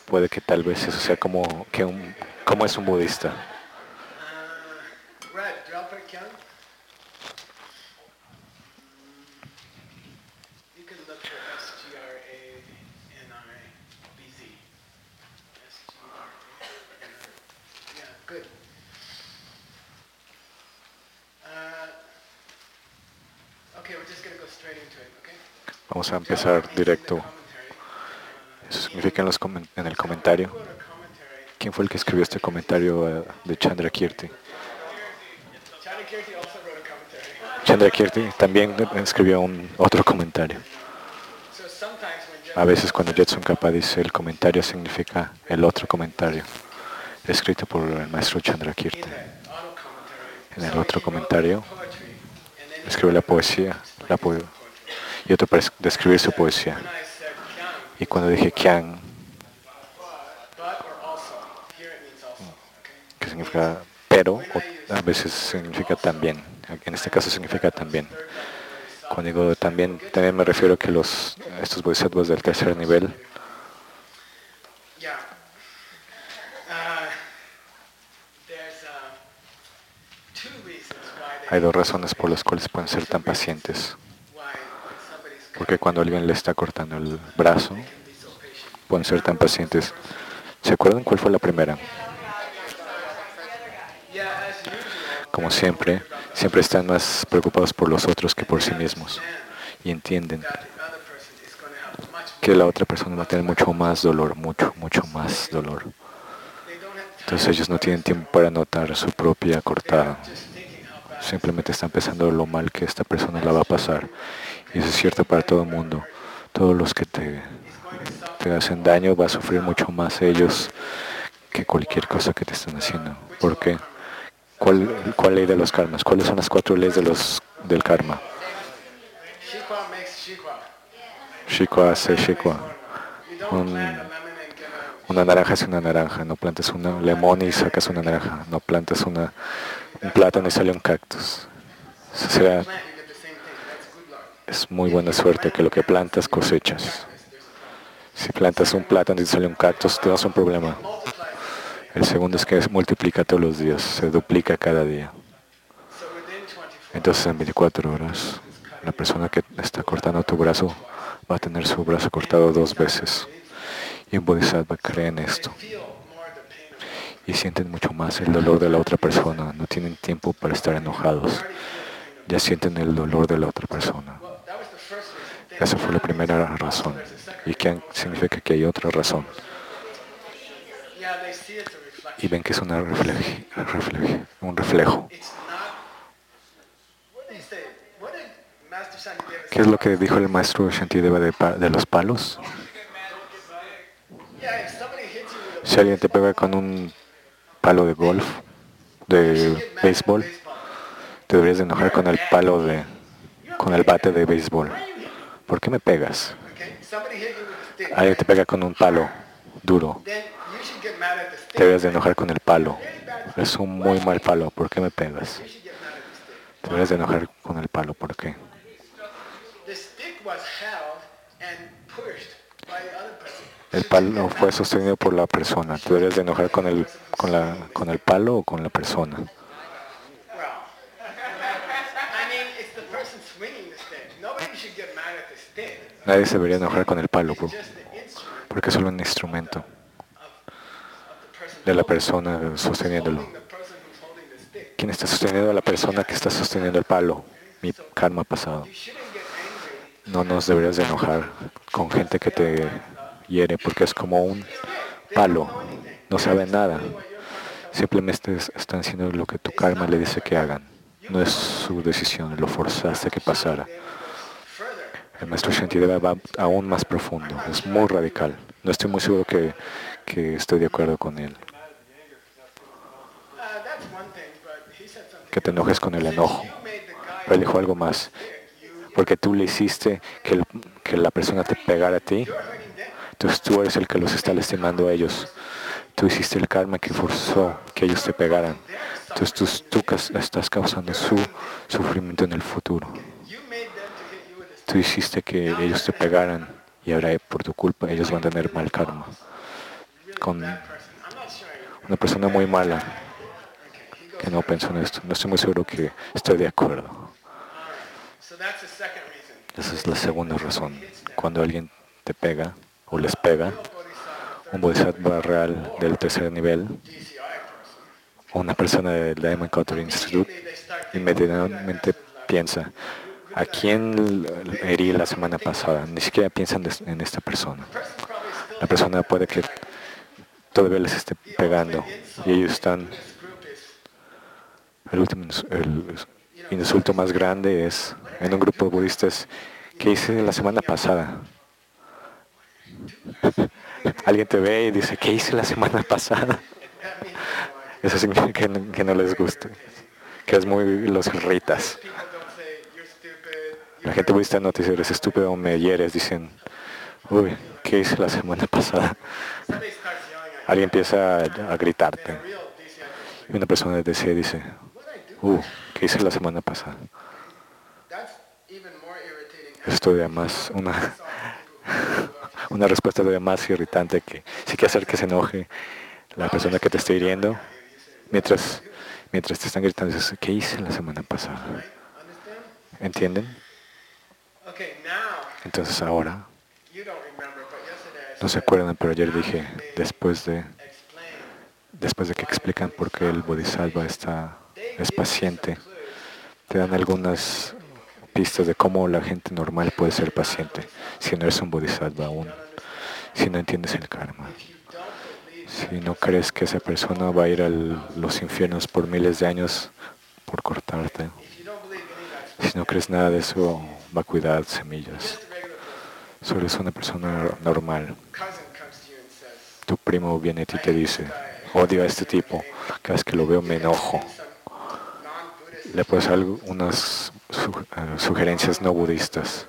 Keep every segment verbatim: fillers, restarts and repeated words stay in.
puede que tal vez eso sea como, que un, como es un budista. Uh, right, Drapa Kyung. You can look for S G R A N I B Z. S G R A N I. Yeah, good. Uh, okay, we're just going to go straight into it, okay? Vamos a empezar directo. Eso significa en, los comen- en el comentario. ¿Quién fue el que escribió este comentario uh, de Chandra Kirti? Chandra Kirti también escribió un otro comentario. A veces cuando Jetsun Kappa dice el comentario significa el otro comentario, escrito por el maestro Chandra Kirti. En el otro comentario escribe la poesía la po y otro para describir su poesía. Y cuando dije Kyang, que significa pero, o a veces significa también. En este caso significa también. Cuando digo también, también me refiero a que los, estos bodhisattvas del tercer nivel hay dos razones por las cuales pueden ser tan pacientes. Porque cuando alguien le está cortando el brazo, pueden ser tan pacientes. ¿Se acuerdan cuál fue la primera? Como siempre, siempre están más preocupados por los otros que por sí mismos. Y entienden que la otra persona va a tener mucho más dolor, mucho, mucho más dolor. Entonces ellos no tienen tiempo para notar su propia cortada. Simplemente están pensando lo mal que esta persona la va a pasar. Y eso es cierto para todo el mundo. Todos los que te, te hacen daño va a sufrir mucho más ellos que cualquier cosa que te están haciendo. ¿Por qué? ¿Cuál, ¿Cuál ley de los karmas? ¿Cuáles son las cuatro leyes de los, del karma? Shikwa hace shikwa. Un, una naranja es una naranja. No plantes un limón y sacas una naranja. No plantas una, un plátano y sale un cactus. O sea, es muy buena suerte que lo que plantas cosechas. Si plantas un plátano y sale un cactus, te das un problema. El segundo es que se multiplica todos los días, se duplica cada día. Entonces en veinticuatro horas, la persona que está cortando tu brazo va a tener su brazo cortado dos veces. Y un bodhisattva cree en esto. Y sienten mucho más el dolor de la otra persona. No tienen tiempo para estar enojados. Ya sienten el dolor de la otra persona. Esa fue la primera razón. ¿Y qué significa que hay otra razón? Y ven que es una refleje, refleje, un reflejo. ¿Qué es lo que dijo el maestro Shantideva de, de los palos? Si alguien te pega con un palo de golf, de béisbol, te deberías de enojar con el palo de, con el bate de béisbol. ¿Por qué me pegas? Alguien te pega con un palo duro. Te deberías de enojar con el palo. Es un muy mal palo. ¿Por qué me pegas? Te deberías de enojar con el palo. ¿Por qué? El palo fue sostenido por la persona. Te deberías de enojar con el, con la, con el palo o con la persona. Nadie se debería enojar con el palo, porque es solo un instrumento de la persona sosteniéndolo. ¿Quién está sosteniendo a la persona que está sosteniendo el palo? Mi karma pasado. No nos deberías de enojar con gente que te hiere, porque es como un palo. No saben nada. Simplemente están haciendo lo que tu karma le dice que hagan. No es su decisión, lo forzaste que pasara. El maestro Shantideva va aún más profundo, es muy radical. No estoy muy seguro que, que estoy de acuerdo con él. Que te enojes con el enojo. Pero él dijo algo más. Porque tú le hiciste que, el, que la persona te pegara a ti. Entonces tú eres el que los está lastimando a ellos. Tú hiciste el karma que forzó que ellos te pegaran. Entonces tú, tú estás causando su sufrimiento en el futuro. Tú hiciste que ellos te pegaran y ahora por tu culpa ellos van a tener mal karma. con bad person. I'm not sure I agree. una persona muy mala Okay, he goes que no first. pensó en esto. No estoy muy seguro que estoy de acuerdo. All right. So that's the second reason. Esa es If la somebody segunda razón. hits them, Cuando alguien te pega o les a pega, real bodhisattva, un third level bodhisattva or real del tercer nivel, D C I person, o una persona del Diamond Cutter Institute, immediately they start thinking, who did I mess inmediatamente with last piensa, week? Who, who ¿a did I hurt? quién They, herí la they don't even semana think pasada? twice. Ni siquiera piensan des- en esta persona. The person's probably still La hitting persona them puede que tonight. todavía les esté The pegando ultimate y ellos insult in están, Buddhist group is, el último ins- el you know, insulto somebody más says, grande es what did en I un grupo do de last budistas, week? You ¿qué know, hice la somebody's semana looking at me. pasada? What did I do last week? Alguien te ve y dice, ¿qué hice la semana pasada? That means they don't like you. Eso significa que no, que no les Very gusta, irritating. que es muy, los irritas. Buddhist people don't say, you're stupid, you La gente hurt budista no me. te dice, eres estúpido o me hieres, dicen, uy, ¿qué hice la semana pasada? Somebody starts yelling at you. Alguien empieza a, a Then gritarte a real D C I person y una persona de D C dice, what did I do uh, last ¿qué hice la semana pasada? week? That's even more irritating. Eso es todavía más, una, Piss off the people who love you. una respuesta todavía más irritante que sí que hacer que se enoje la persona que te está hiriendo, mientras, mientras te están gritando, dices, ¿qué hice la semana pasada? Right? Understand? ¿Entienden? Okay, now Entonces ahora, you don't remember, but yesterday I no se said, acuerdan, pero ayer now dije, that they después de, explain, después de que explican por qué el Bodhisattva está, they es give you some paciente, clues te dan algunas pistas de cómo la gente normal puede ser paciente si no eres un Bodhisattva aún, don't understand. si no entiendes el karma. If you don't believe Si that no person crees que esa persona va a ir a los infiernos por miles de años por cortarte, if you don't believe any of that si no crees nada de eso, va a cuidar semillas. just a regular person, Solo eres una persona normal. cousin comes to you and says, Tu primo viene a ti y te dice, odio a este tipo, cada vez que lo veo me enojo. some non-Buddhist Le puedes dar unas su- eh, sugerencias no budistas.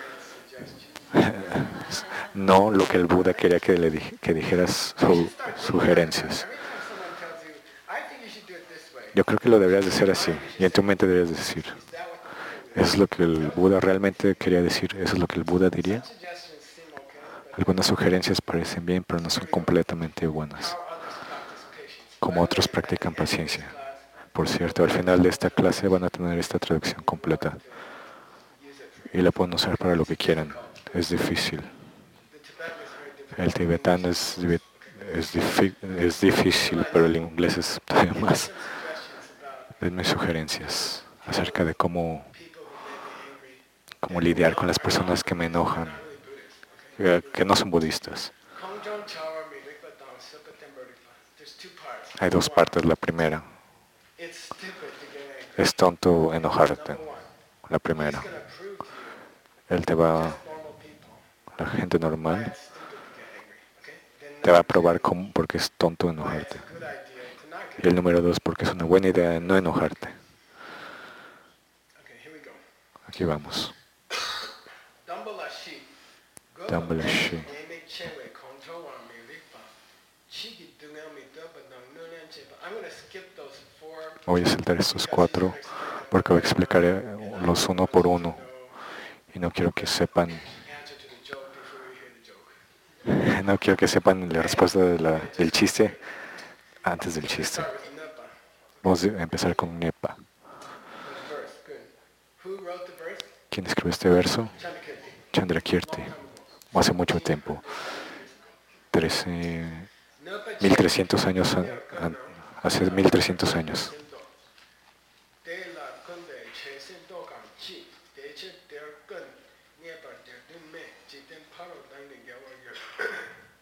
really nice suggestion. No lo que el Buda quería que le di- que dijeras su- sugerencias. Every time someone tells you, I think you should do it this way, Yo creo que lo deberías de hacer así. Y en tu mente deberías decir, is that what the Buddha ¿eso es lo que el Buda realmente quería decir? ¿Eso es lo que el Buda diría? suggestions seem okay, but Algunas sugerencias parecen bien, pero no son completamente buenas. how others practice patience. Como otros practican paciencia. Por cierto, al final de esta clase van a tener esta traducción completa. Y la pueden usar para lo que quieran. Es difícil. The Tibetan is very difficult. El tibetano es, divi- es, difi- es difícil, pero el inglés es todavía más. Some suggestions about Denme sugerencias acerca de cómo, people who make me angry. cómo lidiar con las personas que me enojan, Not really Buddhist, okay? eh, que no son budistas. Kongjon Chawar Mirikpa Dang Supa Tenbodhipa. There's two parts. Hay dos One, partes. La primera, it's stupid to get angry. es tonto enojarte. Number one. La He's primera, going to prove to you, él te va, just normal people, la gente why normal, it's stupid to get angry. Okay? Then te va a number probar two, cómo, porque es tonto why it's enojarte. a good idea to not get Y el número dos, porque es una buena idea no enojarte. Okay, here we go. Aquí vamos. Dambalashi. Dambalashi. Name Chewe Kongjo Wa Mirikpa. Chigi Dunga Mi Dopa Dang Nunan Chepa. I'm going to skip those four. Voy a saltar estos cuatro porque voy a explicar eh, los uno por uno. Y no quiero que sepan, Answer to the joke before we hear the joke. no quiero que sepan la respuesta de la- del chiste antes del chiste. Start with Nepa. Vamos a empezar con Nepa. The verse. Good. Who wrote the verse? ¿Quién escribió este verso? Chandrakirti. Chandrakirti. Hace mucho tiempo. trece, Nepa mil trescientos años, an- an- hace mil trescientos años. De la kunde che sin do kan chi. De che der kun. Nepa der dun me. Chi den paro dang de gyawa yer.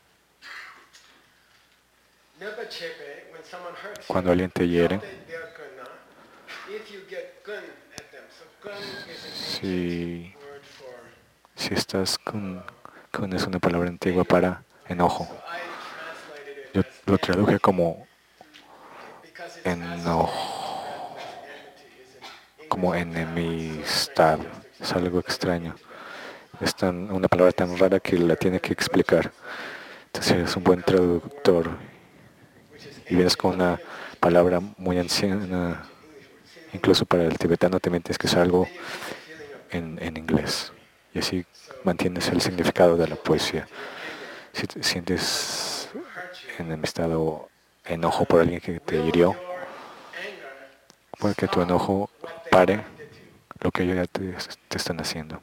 Nepa chepe, when someone hurts you, Cuando alguien te hiere, they- they are gonna- if you get gun at them, so gun is an si, ancient word for. si estás con, con es una palabra antigua para enojo. So I translated it Yo as lo traduje como because it's enojo, as enmity is in como English. enemistad. Es algo extraño. Es tan, una palabra tan rara que la tiene que explicar. Entonces eres un buen traductor y vienes con una palabra muy anciana. Incluso para el tibetano también tienes que usar algo en, en inglés. Y así mantienes el significado de la poesía. Si te sientes enemistad o enojo por alguien que te hirió, puede que tu enojo pare lo que ellos ya te, te están haciendo.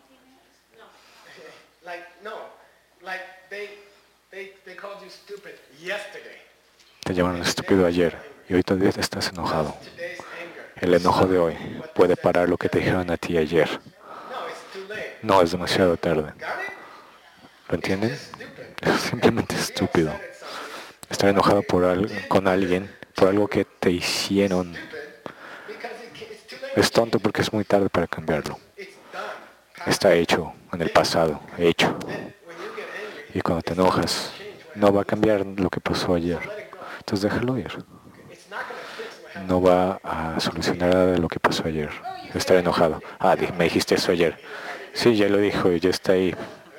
Te llamaron estúpido ayer y hoy todavía estás enojado. El enojo de hoy puede parar lo que te dijeron a ti ayer. No, es demasiado tarde. ¿Lo entienden? Es simplemente estúpido. Estar enojado por algo, con alguien por algo que te hicieron es tonto porque es muy tarde para cambiarlo. Está hecho en el pasado, hecho. Y cuando te enojas, no va a cambiar lo que pasó ayer. Entonces déjalo ir. No va a solucionar nada de lo que pasó ayer. Estar enojado. Ah, me dijiste eso ayer. Sí, ya lo dijo y ya está ahí.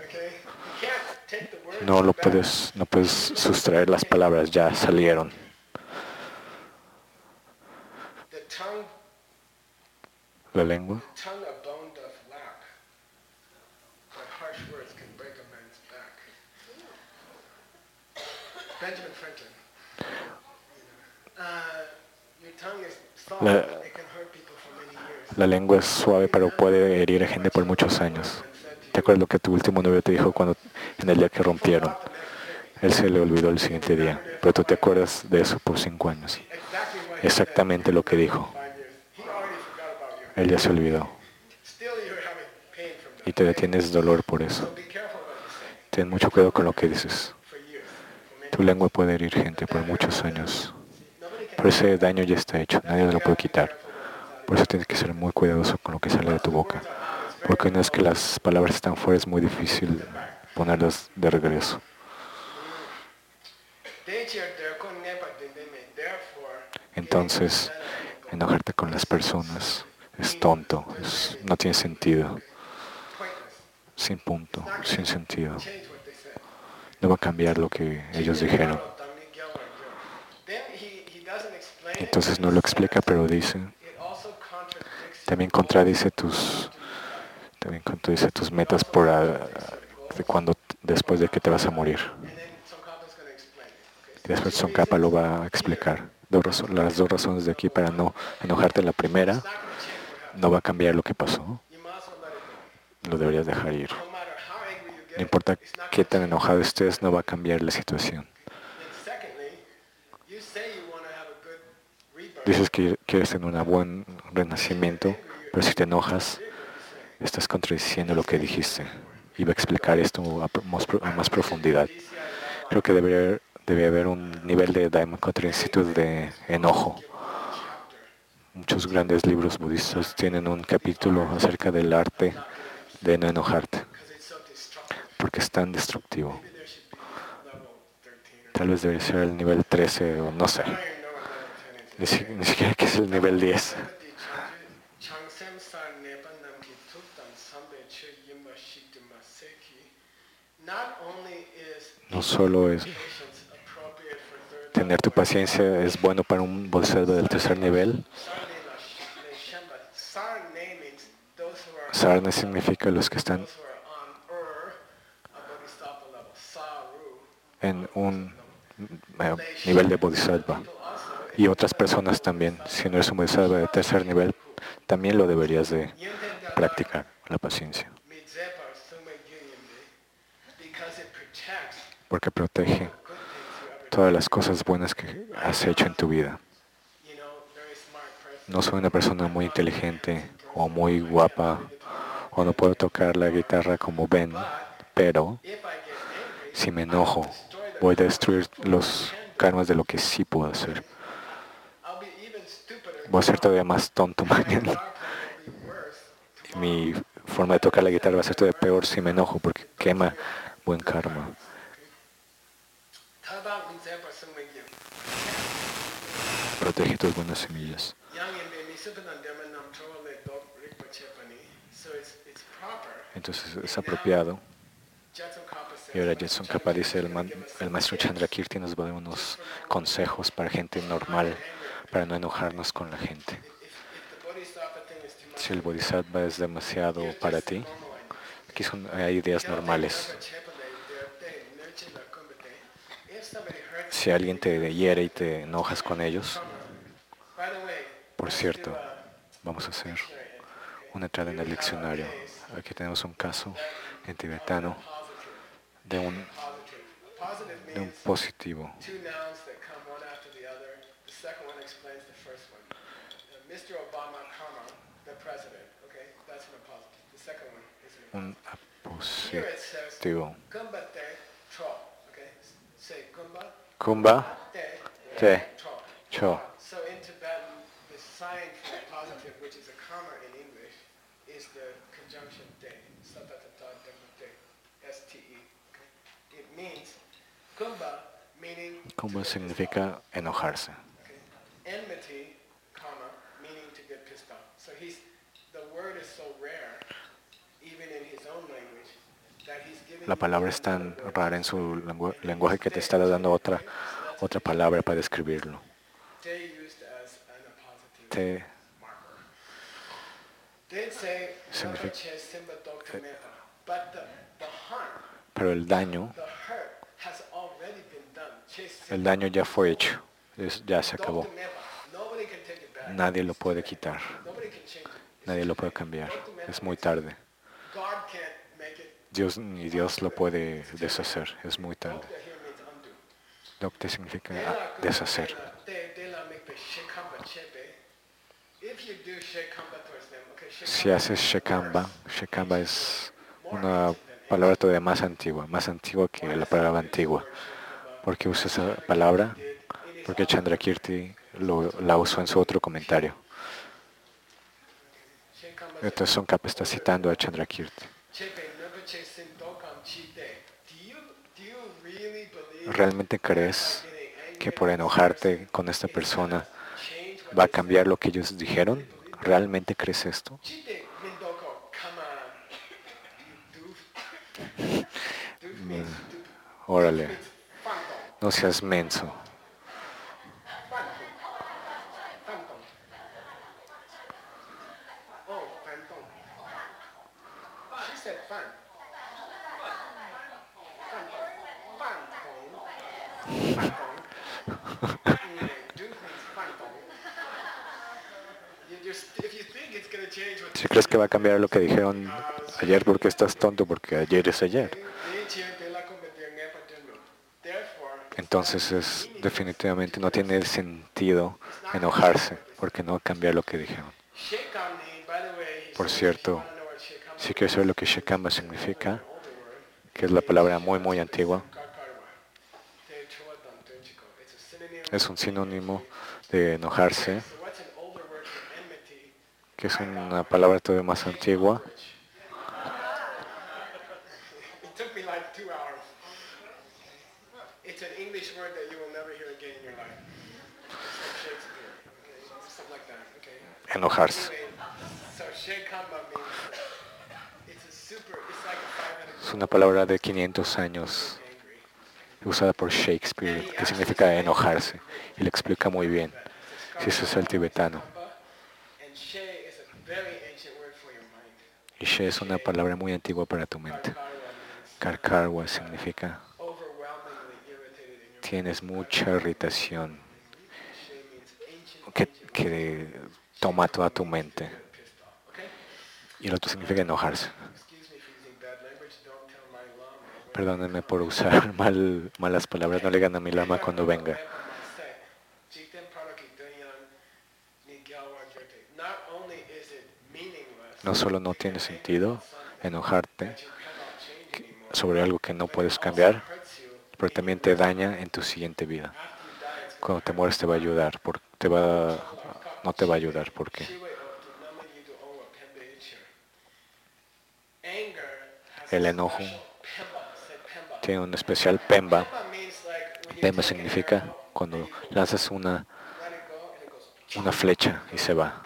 No lo puedes, no puedes sustraer las palabras, ya salieron. La lengua. La, la lengua es suave, pero puede herir a gente por muchos años. ¿Te acuerdas lo que tu último novio te dijo cuando en el día que rompieron? Él se le olvidó el siguiente día, pero tú te acuerdas de eso por cinco años. Exactamente lo que dijo. Él ya se olvidó. Y te detienes dolor por eso. Ten mucho cuidado con lo que dices. Tu lengua puede herir gente por muchos años. Pero ese daño ya está hecho, nadie lo puede quitar. Por eso tienes que ser muy cuidadoso con lo que sale de tu boca. Porque una vez que las palabras están fuera es muy difícil ponerlas de regreso. Entonces, enojarte con las personas es tonto, es, no tiene sentido. Sin punto, sin sentido. No va a cambiar lo que ellos dijeron. Entonces no lo explica, pero dice, también contradice tus, también contradice tus metas por a, de cuando, después de que te vas a morir. Y después Tsongkhapa lo va a explicar. Dos, las dos razones de aquí para no enojarte. La primera, no va a cambiar lo que pasó. Lo deberías dejar ir. No importa qué tan enojado estés, no va a cambiar la situación. Dices que quieres tener un buen renacimiento, pero si te enojas, estás contradiciendo lo que dijiste. Y va a explicar esto a más, a más profundidad. Creo que debe, debe haber un nivel de Dhamma Contra Institute de enojo. Muchos grandes libros budistas tienen un capítulo acerca del arte de no enojarte, porque es tan destructivo. Tal vez debería ser el nivel trece o no sé. Ni, si, ni siquiera que es el nivel diez. No solo es tener tu paciencia es bueno para un bodhisattva del tercer nivel. Sarna significa los que están en un nivel de bodhisattva. Y otras personas también, si no eres un bodhisattva de tercer nivel, también lo deberías de practicar, la paciencia. Porque protege todas las cosas buenas que has hecho en tu vida. No soy una persona muy inteligente o muy guapa o no puedo tocar la guitarra como Ben, pero si me enojo, voy a destruir los karmas de lo que sí puedo hacer. Voy a ser todavía más tonto mañana. Y mi forma de tocar la guitarra va a ser todavía peor si me enojo porque quema buen karma. Protege tus buenas semillas. Entonces es apropiado. Y ahora Je Tsongkhapa dice, el, man, el maestro Chandrakirti nos va a dar unos consejos para gente normal, para no enojarnos con la gente. Si el bodhisattva es demasiado para ti, aquí son, hay ideas normales. Si alguien te hiere y te enojas con ellos, por cierto, vamos a hacer una entrada en el diccionario. Aquí tenemos un caso en tibetano de un, de un positivo. Un apositivo. Kumba, te, cho. So in Tibetan, the sign for positive, which is a karma in English, is the conjunction de, satatata de, S T E. Okay? It means kumbha, meaning Kumba significa enojarse. Okay? Enmity, karma, meaning to get pissed off. So he's, the word is so rare, even in his own language, that he's giving La palabra es tan rara en su lengu lenguaje que te está dando otra, otra palabra para describirlo. Te significa, pero el daño, el daño ya fue hecho, es, ya se acabó. Nadie lo puede quitar, nadie lo puede cambiar, es muy tarde. Dios, ni Dios lo puede deshacer, es muy tarde. Dokte significa deshacer. Si haces Shekamba, Shekamba es una palabra todavía más antigua, más antigua que la palabra antigua. ¿Por qué usa esa palabra? Porque Chandrakirti lo, la usó en su otro comentario. Entonces Tsongkhapa está citando a Chandrakirti. ¿Realmente crees que por enojarte con esta persona va a cambiar lo que ellos dijeron? ¿Realmente crees esto? Órale, no seas menso. Si crees que va a cambiar lo que dijeron ayer, porque estás tonto, porque ayer es ayer. Entonces es, definitivamente no tiene sentido enojarse, porque no va a cambiar lo que dijeron. Por cierto, si quieres saber lo que Shekamba significa, que es la palabra muy muy antigua, es un sinónimo de enojarse, que es una palabra todavía más antigua. Enojarse. Es una palabra de quinientos años usada por Shakespeare, que significa enojarse, y le explica muy bien. Si eso es el tibetano. Y she es una palabra muy antigua para tu mente. Karkarwa significa tienes mucha irritación que, que toma toda tu mente. Y el otro significa enojarse. Perdónenme por usar mal, malas palabras, no le digan a mi lama cuando venga. No solo no tiene sentido enojarte sobre algo que no puedes cambiar, pero también te daña en tu siguiente vida. Cuando te mueres te va a ayudar, por, te va, no te va a ayudar, porque el enojo tiene un especial pemba. Pemba significa cuando lanzas una, una flecha y se va.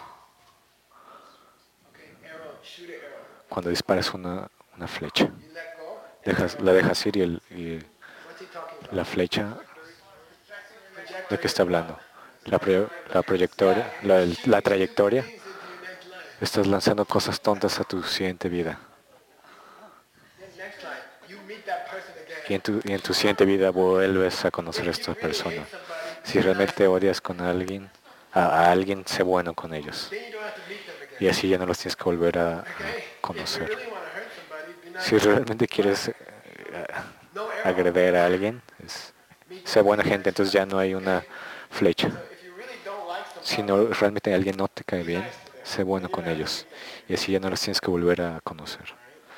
Cuando disparas una, una flecha, dejas, la dejas ir y, el, y la flecha, ¿de qué está hablando? La, pro, la, proyectoria, la, la trayectoria, estás lanzando cosas tontas a tu siguiente vida. y en tu, y en tu siguiente vida vuelves a conocer a esta persona. Si realmente odias con alguien, a, a alguien, sé bueno con ellos. Y así ya no los tienes que volver a, a conocer. Si realmente quieres eh, agredir a alguien, es, sé buena gente, entonces ya no hay una flecha. Si no, realmente alguien no te cae bien, sé bueno con ellos. Y así ya no los tienes que volver a conocer.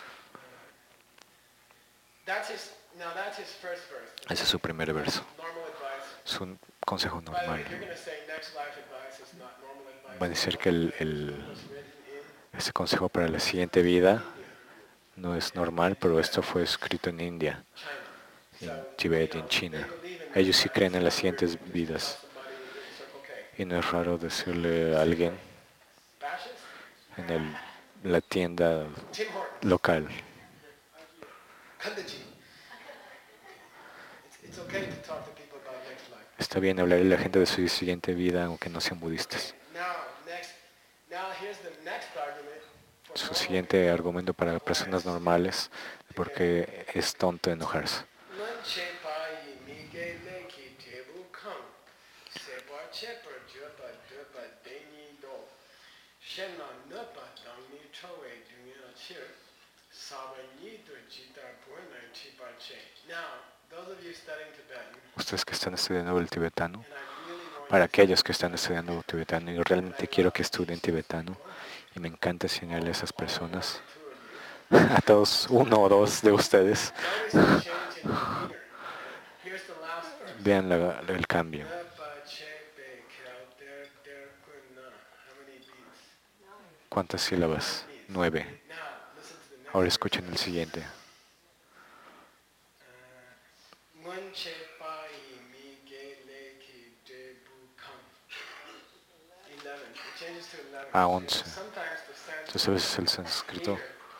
Ese es su primer verso. Es un consejo normal. Va a decir que el, el, ese consejo para la siguiente vida no es normal, pero esto fue escrito en India, en Tibet y en China. Ellos sí creen en las siguientes vidas. Y no es raro decirle a alguien en el, la tienda local. Está bien hablarle a la gente de su siguiente vida, aunque no sean budistas. Su siguiente argumento para personas normales, porque es tonto enojarse. Ustedes que están estudiando el tibetano, para aquellos que están estudiando tibetano, y realmente quiero que estudien tibetano, y me encanta enseñarle a esas personas, a todos, uno o dos de ustedes, vean la, el cambio. ¿Cuántas sílabas? Nueve. Ahora escuchen el siguiente. A once. Entonces a veces el sánscrito,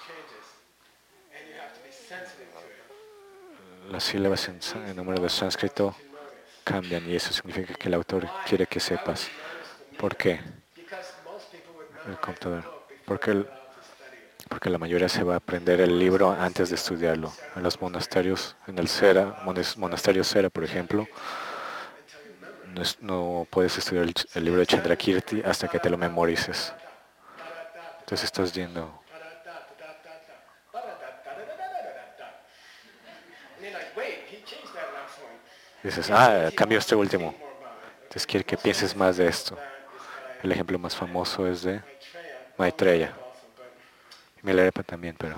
las sílabas en, en número de sánscrito cambian y eso significa que el autor quiere que sepas. ¿Por qué? El computador. Porque, el, porque la mayoría se va a aprender el libro antes de estudiarlo. En los monasterios, en el Sera, monasterio Sera, por ejemplo, no, es, no puedes estudiar el, el libro de Chandrakirti hasta que te lo memorices. Entonces estás yendo. Dices, ah, cambio este último. Entonces quiere que pienses más de esto. El ejemplo más famoso es de Maitreya. Milarepa también, pero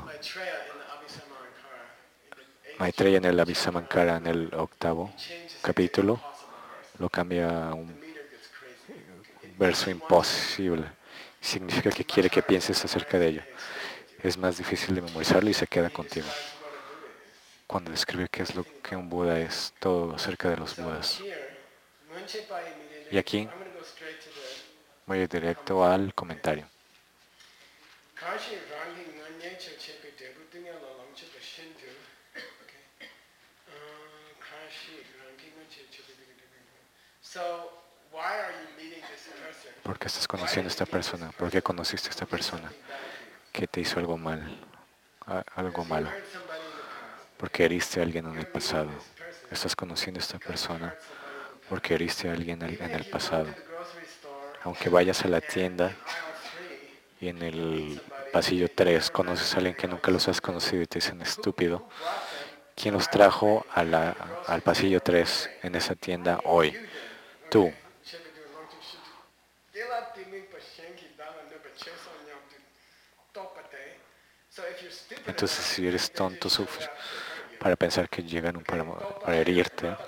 Maitreya en el Abhisamankara, en el octavo capítulo, lo cambia a un verso imposible. Significa que quiere que pienses acerca de ello. Es más difícil de memorizarlo y se queda contigo. Cuando describe qué es lo que un Buda es, todo acerca de los Budas. Y aquí voy directo al comentario. ¿Por qué estás conociendo a esta persona? ¿Por qué conociste a esta persona? ¿Qué te hizo algo mal? Algo malo. Porque heriste a alguien en el pasado. Estás conociendo a esta persona porque heriste a alguien en el pasado. Aunque vayas a la tienda y en el pasillo tres conoces a alguien que nunca los has conocido y te dicen estúpido, ¿quién los trajo a la, al pasillo tres en esa tienda hoy? Tú. Entonces, si eres tonto para pensar que llegan para, para herirte,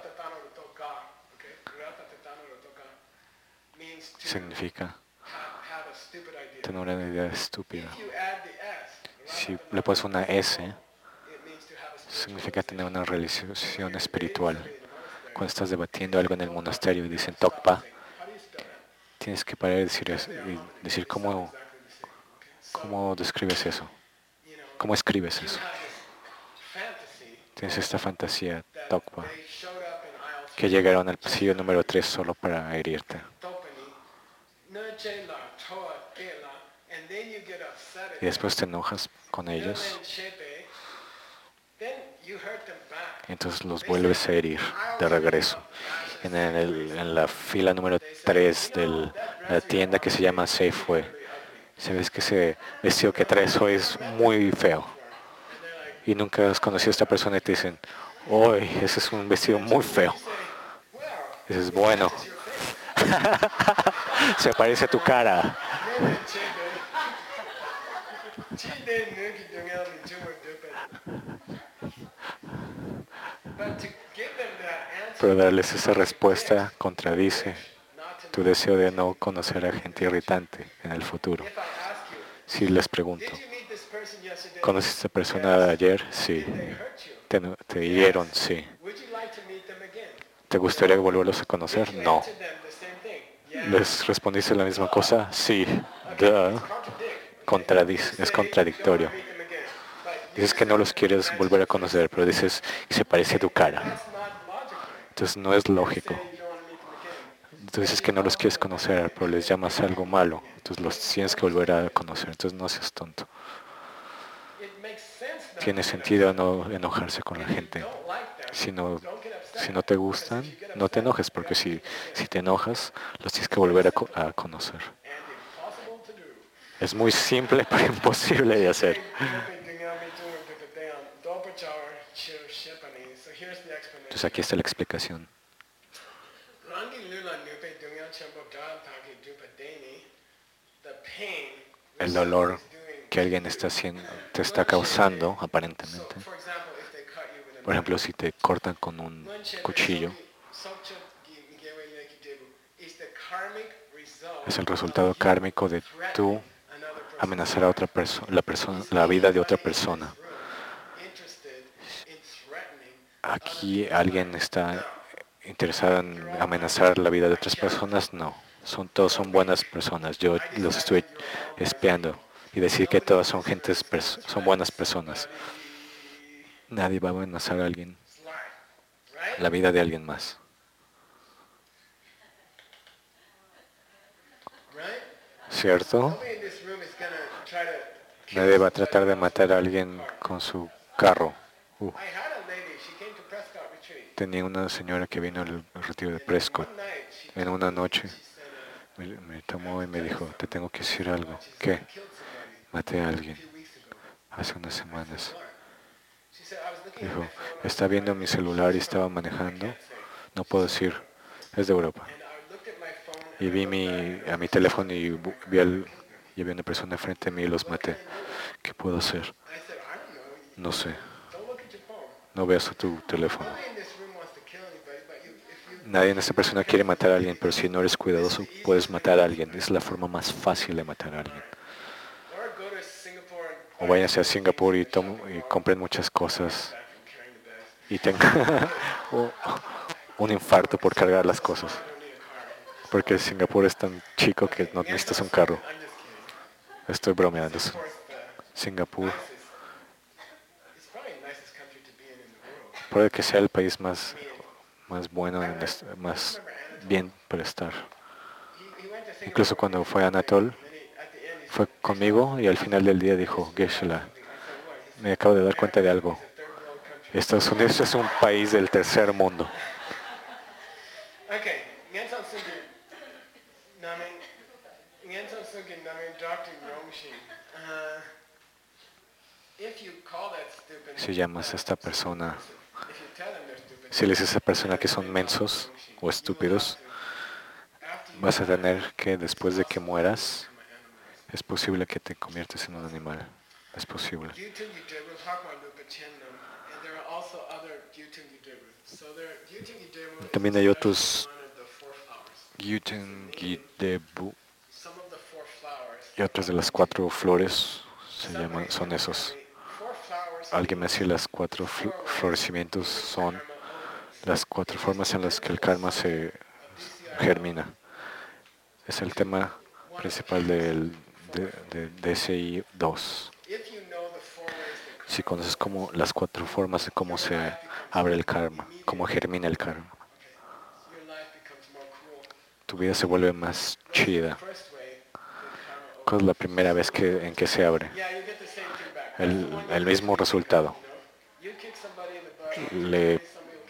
significa tener una idea estúpida. Si le pones una S, significa tener una realización espiritual. Cuando estás debatiendo algo en el monasterio y dicen Tokpa, tienes que parar y decir, y decir cómo, cómo describes eso, cómo escribes eso. Tienes esta fantasía, Tokpa, que llegaron al pasillo número tres solo para herirte. Y después te enojas con ellos. entonces los vuelves a herir de regreso. En, el- en la fila número tres de la tienda que se llama Safeway, sabes que ese vestido que traes hoy es muy feo. Y nunca has conocido a esta persona y te dicen, hoy ese es un vestido muy feo. Dices, bueno, se parece a tu cara. Pero darles esa respuesta contradice tu deseo de no conocer a gente irritante en el futuro. Si les pregunto, ¿conoces a esta persona ayer? Sí. ¿Te, te hirieron? Sí. ¿Te gustaría volverlos a conocer? No. ¿Les respondiste la misma cosa? Sí. Duh. Contradice, es contradictorio. Dices que no los quieres volver a conocer, pero dices que se parece a tu cara. Entonces no es lógico. Tú dices que no los quieres conocer, pero les llamas algo malo. Entonces los tienes que volver a conocer. Entonces no seas tonto. Tiene sentido no enojarse con la gente. Si no, si no te gustan, no te enojes, porque si, si te enojas, los tienes que volver a, co a conocer. Es muy simple, pero imposible de hacer. Entonces aquí está la explicación. El dolor que alguien está haciendo, te está causando, aparentemente. Por ejemplo, si te cortan con un cuchillo, es el resultado kármico de tú amenazar a otra persona, la persona, la vida de otra persona. Aquí alguien está interesado en amenazar la vida de otras personas, no. Son, todos son buenas personas. Yo los estoy espiando y decir que todas son gentes, son buenas personas. Nadie va a amenazar a alguien, la vida de alguien más. ¿Cierto? Nadie va a tratar de matar a alguien con su carro. Uh. Tenía una señora que vino al retiro de Prescott. En una noche me, me tomó y me dijo, te tengo que decir algo. ¿Qué? Maté a alguien hace unas semanas. Dijo, está viendo mi celular y estaba manejando. No puedo decir, es de Europa. Y vi mi, a mi teléfono y vi al, y había una persona frente a mí y los maté. ¿Qué puedo hacer? No sé. No veas a tu teléfono. Nadie en esta persona quiere matar a alguien, pero si no eres cuidadoso, puedes matar a alguien. Es la forma más fácil de matar a alguien. O váyanse a Singapur y, y compren muchas cosas y tengan un infarto por cargar las cosas. Porque Singapur es tan chico que no necesitas un carro. Estoy bromeando. Singapur puede que sea el país más, más bueno, más bien para estar. Incluso cuando fue a Anatol, fue conmigo y al final del día dijo, Geshe-la, me acabo de dar cuenta de algo. Estados Unidos es un país del tercer mundo. Si llamas a esta persona, si le dices a esa persona que son mensos o estúpidos, vas a tener que después de que mueras, es posible que te conviertas en un animal. Es posible. También hay otros Gyuten Gidebu y otras de las cuatro flores se llaman, son esos. Alguien me decía las cuatro fl florecimientos son las cuatro formas en las que el karma se germina. Es el tema principal del, de, de D S I dos. Si conoces como las cuatro formas de cómo se abre el karma, cómo germina el karma, tu vida se vuelve más chida. ¿Cuál es la primera vez que, en que se abre? El, el mismo resultado. le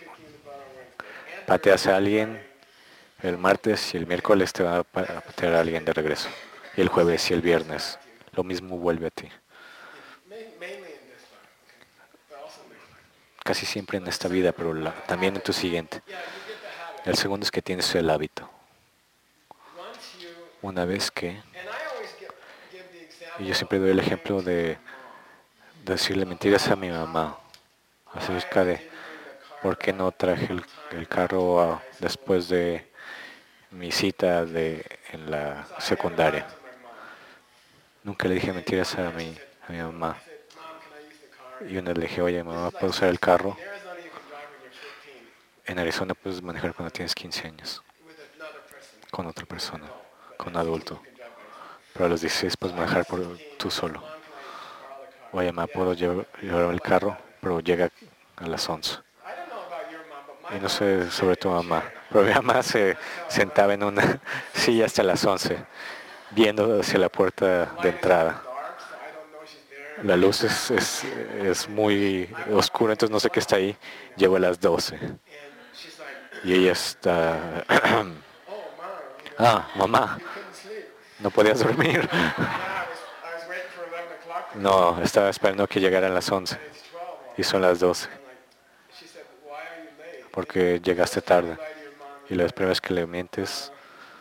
pateas a alguien el martes y el miércoles te va a pa- a patear a alguien de regreso. Y el jueves y el viernes. Lo mismo vuelve a ti. Mainly in this life, okay? But also next life. Casi siempre en esta vida, pero la- también en tu siguiente. Yeah, you get the habit. El segundo es que tienes el hábito. Once you, Una vez que, and I always give, give the example y yo of siempre doy el lying ejemplo to de my mom. decirle mentiras a mi mamá Why acerca I de didn't bring the car por qué no back traje on el, time el after carro my a- high school después de date. mi cita de, en la So I never secundaria. lied to my mom. Nunca le dije And then mentiras one a night she mi, said, a mi you know, mamá. I said, Mom, can I use the car? Y una vez le dije, oye, This mamá, is like ¿puedo usar el sixteen. carro? In Arizona you can drive when you're fifteen En Arizona puedes manejar cuando tienes quince años, with another person. con otra With an persona, adult. But con at sixteen adulto. you can drive by yourself. Pero a los dieciséis So puedes I was manejar por sixteen. tú I said, solo. Mom, can I borrow the car? Oye, mamá, Yeah. ¿puedo llevar, You llevar never el let carro? that happen. Pero llega a las once. I don't know about your mom, but my Y no mom sé would sobre sit tu in a mamá, chair pero mi mamá se until sentaba eleven. en una silla hasta las once, viendo hacia la puerta The de light is in the entrada. dark, so I don't know she's there. La luz es, es, es muy oscura, entonces no sé qué está ahí. Llego a las doce And she's like, y ella está... oh, mom, you know, ah, mamá, you couldn't sleep. no podías dormir. Yeah, I was, I was waiting for eleven o'clock to come, No, estaba esperando que llegaran las once and it's twelve y already. son las doce, I'm like, she said, why are you late? porque And llegaste first time you tarde. lie to your mom, Y you're las like, primeras que le mientes,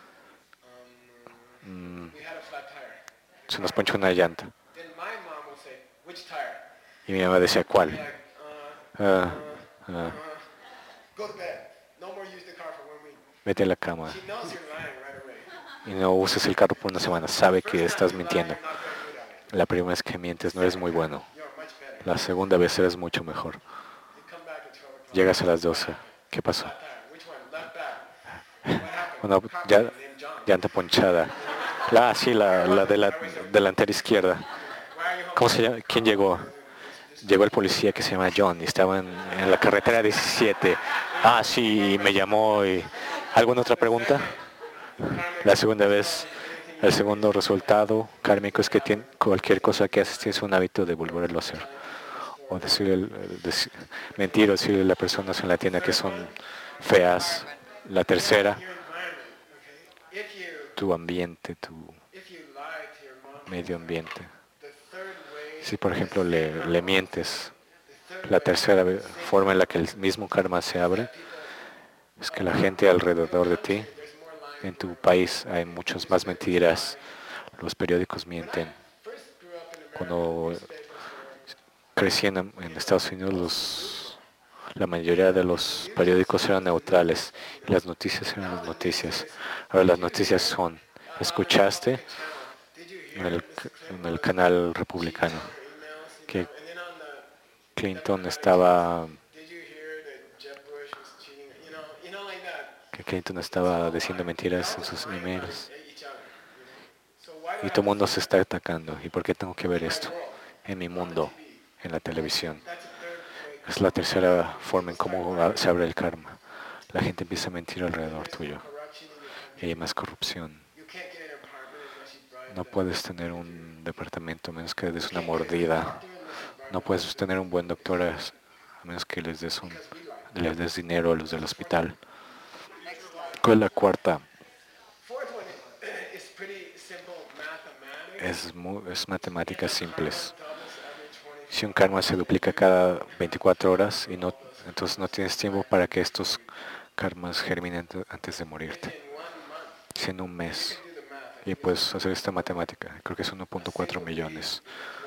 um, we had a flat tire. se nos ponchó una llanta. Then my mom would say, which tire? Y mi mamá decía, I'd be ¿cuál? like, uh, Ah, uh, ah, uh, go to bed. No more use the car for one week. vete a la cama She knows you're lying right away. y no uses el carro por una semana. Sabe que First estás time you lie, mintiendo. you're not very good at it. La primera vez que mientes no eres muy bueno. You're much better. La segunda vez eres mucho mejor. You come back at twelve o'clock. Llegas a las doce. ¿Qué pasó? Flat tire. Which one? Left back. What happened? Bueno, Cop ya, named John. llanta ponchada. La, sí, la, la de la delantera izquierda. Why are you home? ¿Cómo se llama? ¿Quién llegó? Llegó el policía que se llama John y estaba en, en la carretera diecisiete. Ah, sí, y me llamó. Y... ¿Alguna otra pregunta? La segunda vez, el segundo resultado kármico es que tien- cualquier cosa que haces tienes un hábito de volverlo a hacer. O decirle, deci- mentir o decirle a las personas en la tienda que son feas. La tercera, Your environment, okay? If you, tu ambiente, tu if you lie to your mom, medio ambiente. the third way, Si por ejemplo le, le mientes, the third la way tercera ve- forma en la que el mismo karma se abre es que la gente alrededor de ti, there's more lying. en tu país hay muchas más mentiras, los periódicos mienten. First grew up in America, Cuando newspapers were crecí en, en Estados Unidos, los- la mayoría de los periódicos eran neutrales y las noticias eran las noticias. Ahora las noticias son, ¿escuchaste Did you en hear el, en el canal republicano emails? que And then on the, Clinton estaba did you hear that Jeb Bush was cheating? You know, you know, like that. que Clinton estaba diciendo mentiras en sus Lying emails? about each other, you know? So why do Y I todo el have mundo se está atacando. ¿Y por qué tengo que ver esto? world? En mi mundo, en la televisión. That's a third way. Es la tercera forma en cómo a- se abre el karma. La gente empieza a mentir alrededor tuyo. Corruption in your country. Y hay más corrupción. You can't get an apartment unless you bribe No them. puedes tener un departamento a menos que des una mordida. No puedes tener un buen doctor a, a menos que les des, un, les des dinero a los del hospital. ¿Cuál es la cuarta? Fourth one is pretty simple mathematics. Es, mu- es matemáticas simples. Doubles every twenty. Si un karma se duplica cada veinticuatro horas y no, entonces no tienes tiempo para que estos karmas germinen ante- antes de morirte. In one month, Si en un mes, do the math. y puedes hacer esta matemática, creo que es uno punto cuatro millones.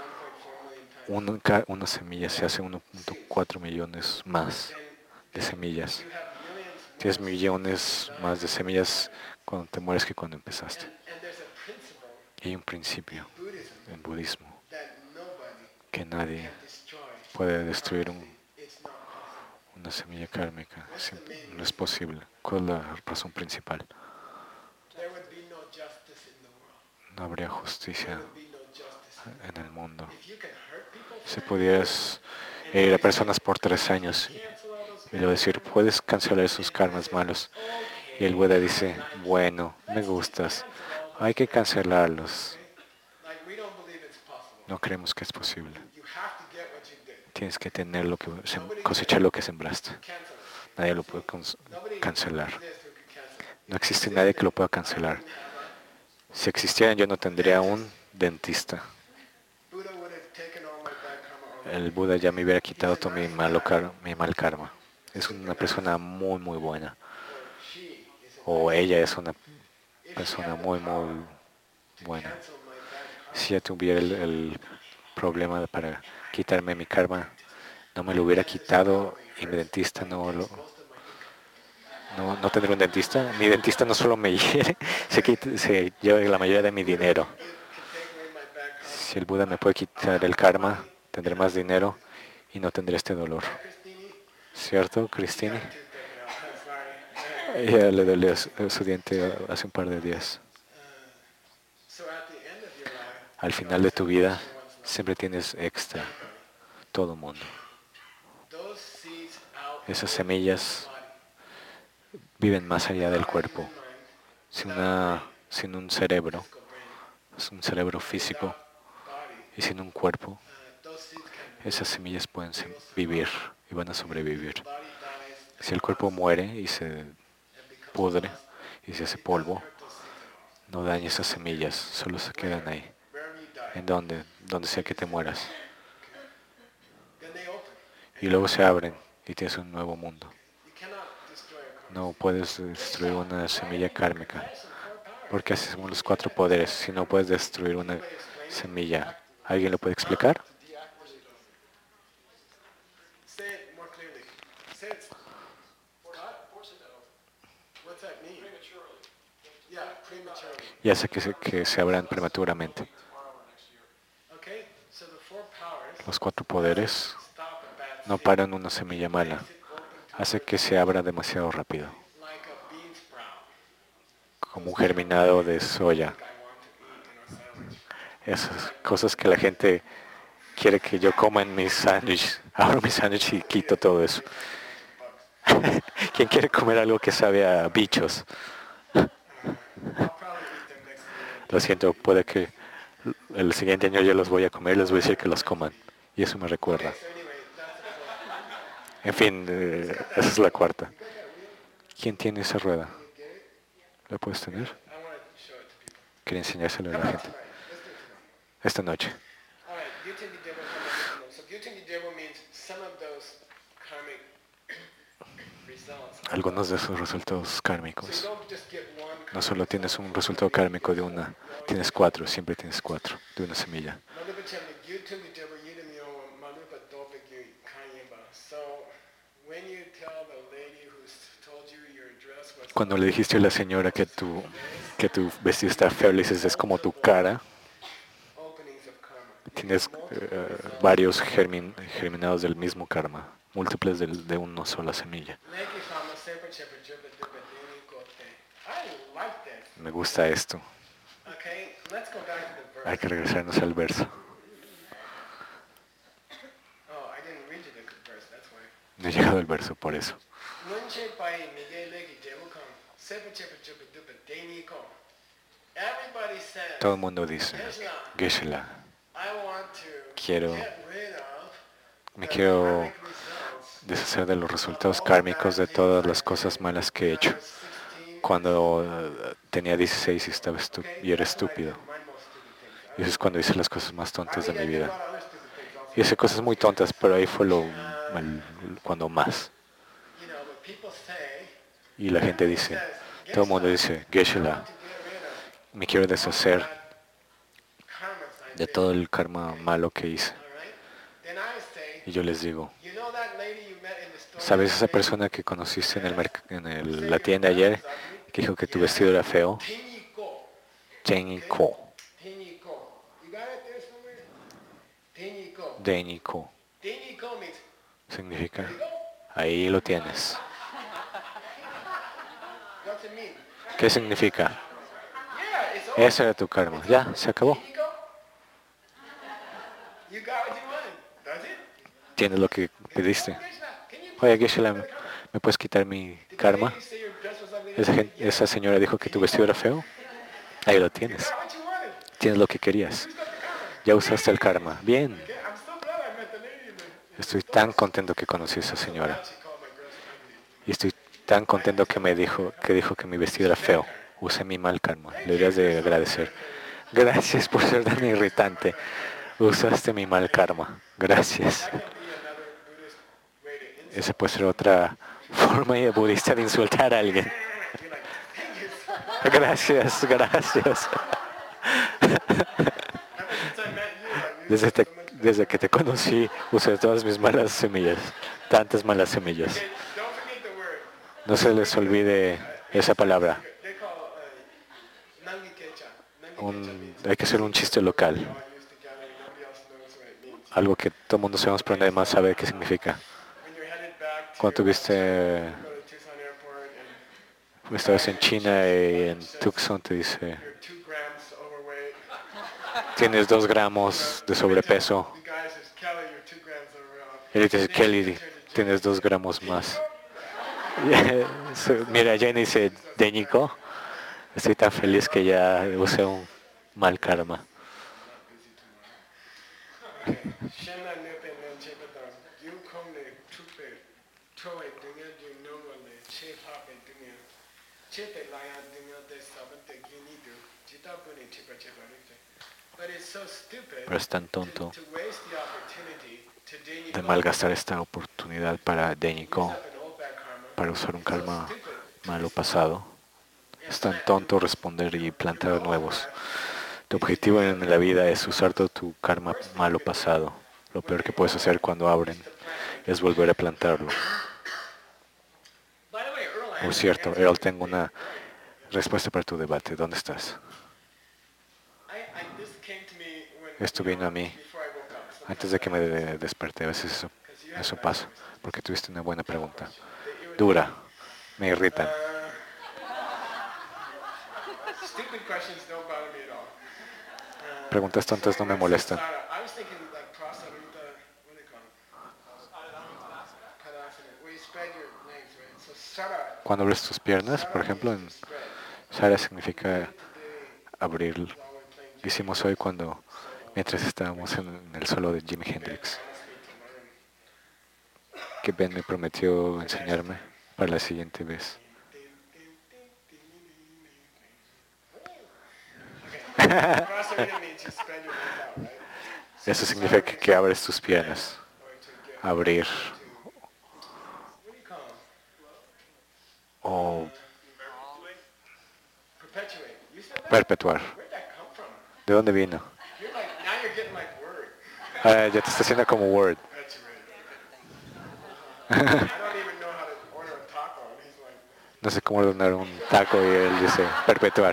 one point four million times. Una, ca- una semilla se hace uno punto cuatro millones más de semillas. You have millions more. Tienes millones más de semillas cuando te mueres que cuando empezaste. And there's a principle Y hay un principio in Buddhism en budismo that nobody que nadie can destroy. puede destruir un- It's not possible. una semilla kármica. Sim- No es posible. ¿Cuál es la razón principal? There would be no justice in the world. No habría justicia There would be no justice. en el mundo. If you can hurt people, Si pudieras ir a personas por tres años cancel all those y luego decir, puedes cancelar esos karmas malos. Y el Buda dice, bueno, me gustas, hay que cancelarlos. like we don't believe it's possible. No creemos que es posible. You have to get what you did. Tienes que tener lo que cosechar lo que sembraste. Nadie lo puede cancelar. No existe nadie que lo pueda cancelar. Si existiera, yo no tendría un dentista. El Buda ya me hubiera quitado todo mi, malo car mi mal karma. Es una persona muy, muy buena. O ella es una persona muy, muy buena. Si ya tuviera el, el problema para quitarme mi karma, no me lo hubiera quitado y mi dentista no lo... No, no tendré un dentista. Mi dentista no solo me hiere, se, quita, se lleva la mayoría de mi dinero. Si el Buda me puede quitar el karma, tendré más dinero y no tendré este dolor. ¿Cierto, Cristine? Ella le dolió su, su diente hace un par de días. Al final de tu vida, siempre tienes extra. Todo mundo. Esas semillas viven más allá del cuerpo. Sin, una, sin un cerebro, un cerebro físico y sin un cuerpo, esas semillas pueden vivir y van a sobrevivir. Si el cuerpo muere y se pudre y se hace polvo, no daña esas semillas, solo se quedan ahí. ¿En dónde? Donde sea que te mueras. Y luego se abren y tienes un nuevo mundo. No puedes destruir una semilla kármica, porque así son los cuatro poderes. Si no puedes destruir una semilla, ¿alguien lo puede explicar? Ya sé que se, que se abran prematuramente. Los cuatro poderes no paran una semilla mala. Hace que se abra demasiado rápido. Como un germinado de soya. Esas cosas que la gente quiere que yo coma en mi sándwich. Abro mi sándwich y quito todo eso. ¿Quién quiere comer algo que sabe a bichos? Lo siento, puede que el siguiente año yo los voy a comer y les voy a decir que los coman. Y eso me recuerda. En fin, eh, esa es la cuarta. ¿Quién tiene esa rueda? ¿La puedes tener? Quería enseñárselo a la gente. Esta noche. Algunos de esos resultados kármicos. No solo tienes un resultado kármico de una, tienes cuatro, siempre tienes cuatro, de una semilla. Cuando le dijiste a la señora que tu, que tu vestido está feo, le dices, es como tu cara. Tienes uh, varios germin, germinados del mismo karma, múltiples de, de una sola semilla. Me gusta esto. Hay que regresarnos al verso. No he llegado al verso, por eso. Todo el mundo dice, Geshe-la, quiero, me quiero deshacer de los resultados kármicos de todas las cosas malas que he hecho. Cuando uh, tenía dieciséis y, estaba y era estúpido. Y eso es cuando hice las cosas más tontas de mi vida. Hice cosas muy tontas, pero ahí fue lo mal, cuando más. Y la gente dice, todo el mundo dice, Geshe-la, me quiero deshacer de todo el karma malo que hice. Y yo les digo, ¿sabes esa persona que conociste en, el en el, la tienda ayer que dijo que tu vestido era feo? Teniko. Deniko. Significa, ahí lo tienes. ¿Qué significa? Ese era tu karma. Ya, se acabó. Tienes lo que pediste. Oye, Geshe-la, ¿me puedes quitar mi karma? Esa, gente, esa señora dijo que tu vestido era feo. Ahí lo tienes. Tienes lo que querías. Ya usaste el karma. Bien. Estoy tan contento que conocí a esa So señora. proud she called my girls ugly. Y estoy tan contento que me dijo que dijo que mi vestido era feo. Usé mi mal karma. Le deberías de agradecer. Gracias por ser tan irritante. Usaste mi mal karma. Gracias. That can be another Buddhist way to insult. Esa puede ser otra forma budista de insultar a alguien. You're like, thank you so much. Gracias, gracias. Ever since I met you, I used Desde, to te- so much desde que te conocí, usé todas mis malas semillas. Tantas malas semillas. Okay, don't forget the word. No se les olvide esa palabra. They call uh, nangi kecha. Nangi kecha Un- means hay que hacer un chiste local. we all use together and nobody else knows what it means. Algo que todo el mundo sabemos, pero nadie más sabe qué significa. When you're headed back to Cuando tuviste, you go to Tucson Airport and estabas en China y en Tucson te dice, you're two grams overweight. tienes dos gramos de sobrepeso. The guy says, Kelly, you're two grams overweight. Y le dice, Kelly, tienes dos gramos más. Mira, Jenny dice, Deñico, estoy tan feliz que ya usé un mal karma. Shena nepe nen chepe dam. You come ne tupe. Toe dunga du nongo ne che hape dunga. Chepe laya dunga de sabante gini du. Jita bune chepe chepe rite. But it's so stupid Pero es tan to, tonto to waste the opportunity to deñi de malgastar esta oportunidad para Deñico, an old bad karma. para usar un It's so karma stupid. malo pasado. Es tan tonto responder y plantar nuevos. Tu objetivo en la vida es usar todo tu karma malo pasado. Lo peor que puedes hacer cuando abren es volver a plantarlo. By the way, Earl, I Por cierto, Earl, tengo una respuesta para tu debate. ¿Dónde estás? I, I, this came to me when, Esto vino a mí before I woke up. Sometimes antes de que me de- desperté. A veces eso, eso pasa, porque tuviste una buena pregunta. Dura, me irritan. Uh, stupid questions don't bother me at all. Uh, Preguntas tontas no me molestan. Samsara. I was thinking like prasarita, what do they call it? Padasana, where you spread your legs, right? So sara, Cuando abres tus piernas, por ejemplo, en spread. Sara significa Today, abrir. while we're playing Lo hicimos hoy cuando, mientras estábamos en el solo de Jimi Hendrix, que Ben me prometió enseñarme para la siguiente vez. prasarita means you spread your legs out, right? Eso significa que, que abres tus piernas. Or to get, Abrir what do you call them? o Perpetuate. You said that? perpetuar. Where'd that come from? ¿De dónde vino? You're like, now you're getting like word. Ah, ya te está haciendo como Word. Perpetuate. I don't even know how to order a taco. And he's like, No sé cómo ordenar un taco y él dice perpetuar.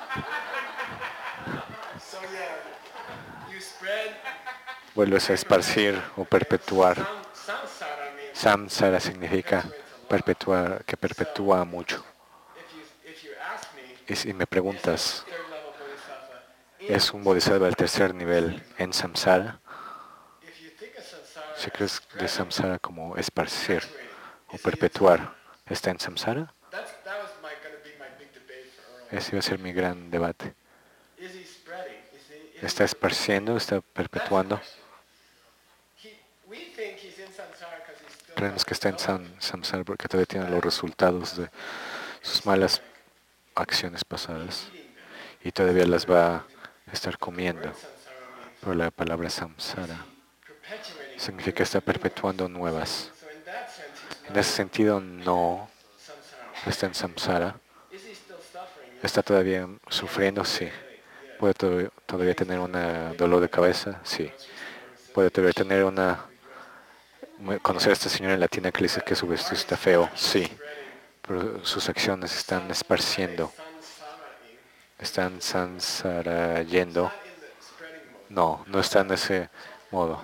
so yeah, you spread. Vuelves a esparcir o perpetuar. Sam, samsara means Samsara significa perpetuar, que perpetúa mucho. if you if you ask me, Y si me preguntas, third level bodhisattva. in- ¿es un bodhisattva del tercer nivel en samsara? If you think of samsara, Si as crees de spread, samsara como esparcir perpetuate, o is he perpetuar, ¿está en samsara? That's that was my gonna be my big debate for Earl. Ese iba a ser mi gran debate. Is he spreading? Is he? Is ¿Está he, esparciendo? ¿Está that's the perpetuando? question. He, we think he's in samsara because he's still. Creemos not que está en developed. sam- samsara porque todavía tiene los resultados de sus malas acciones pasadas Eating them. y todavía las va a estar comiendo. Word samsara means Pero la palabra samsara perpetuating. significa está perpetuando nuevas. So in that sense, he's En not ese sentido, no samsara. está en samsara. Is he still suffering? ¿Está todavía sufriendo? Sí. ¿Puede to- todavía tener un dolor de cabeza? Sí. ¿Puede todavía tener una... conocer a esta señora latina que le dice que su vestido está feo? Sí. Pero sus acciones están esparciendo, Samsara-ing. están sansarayendo. Not in the spreading mode. No, no está en ese modo.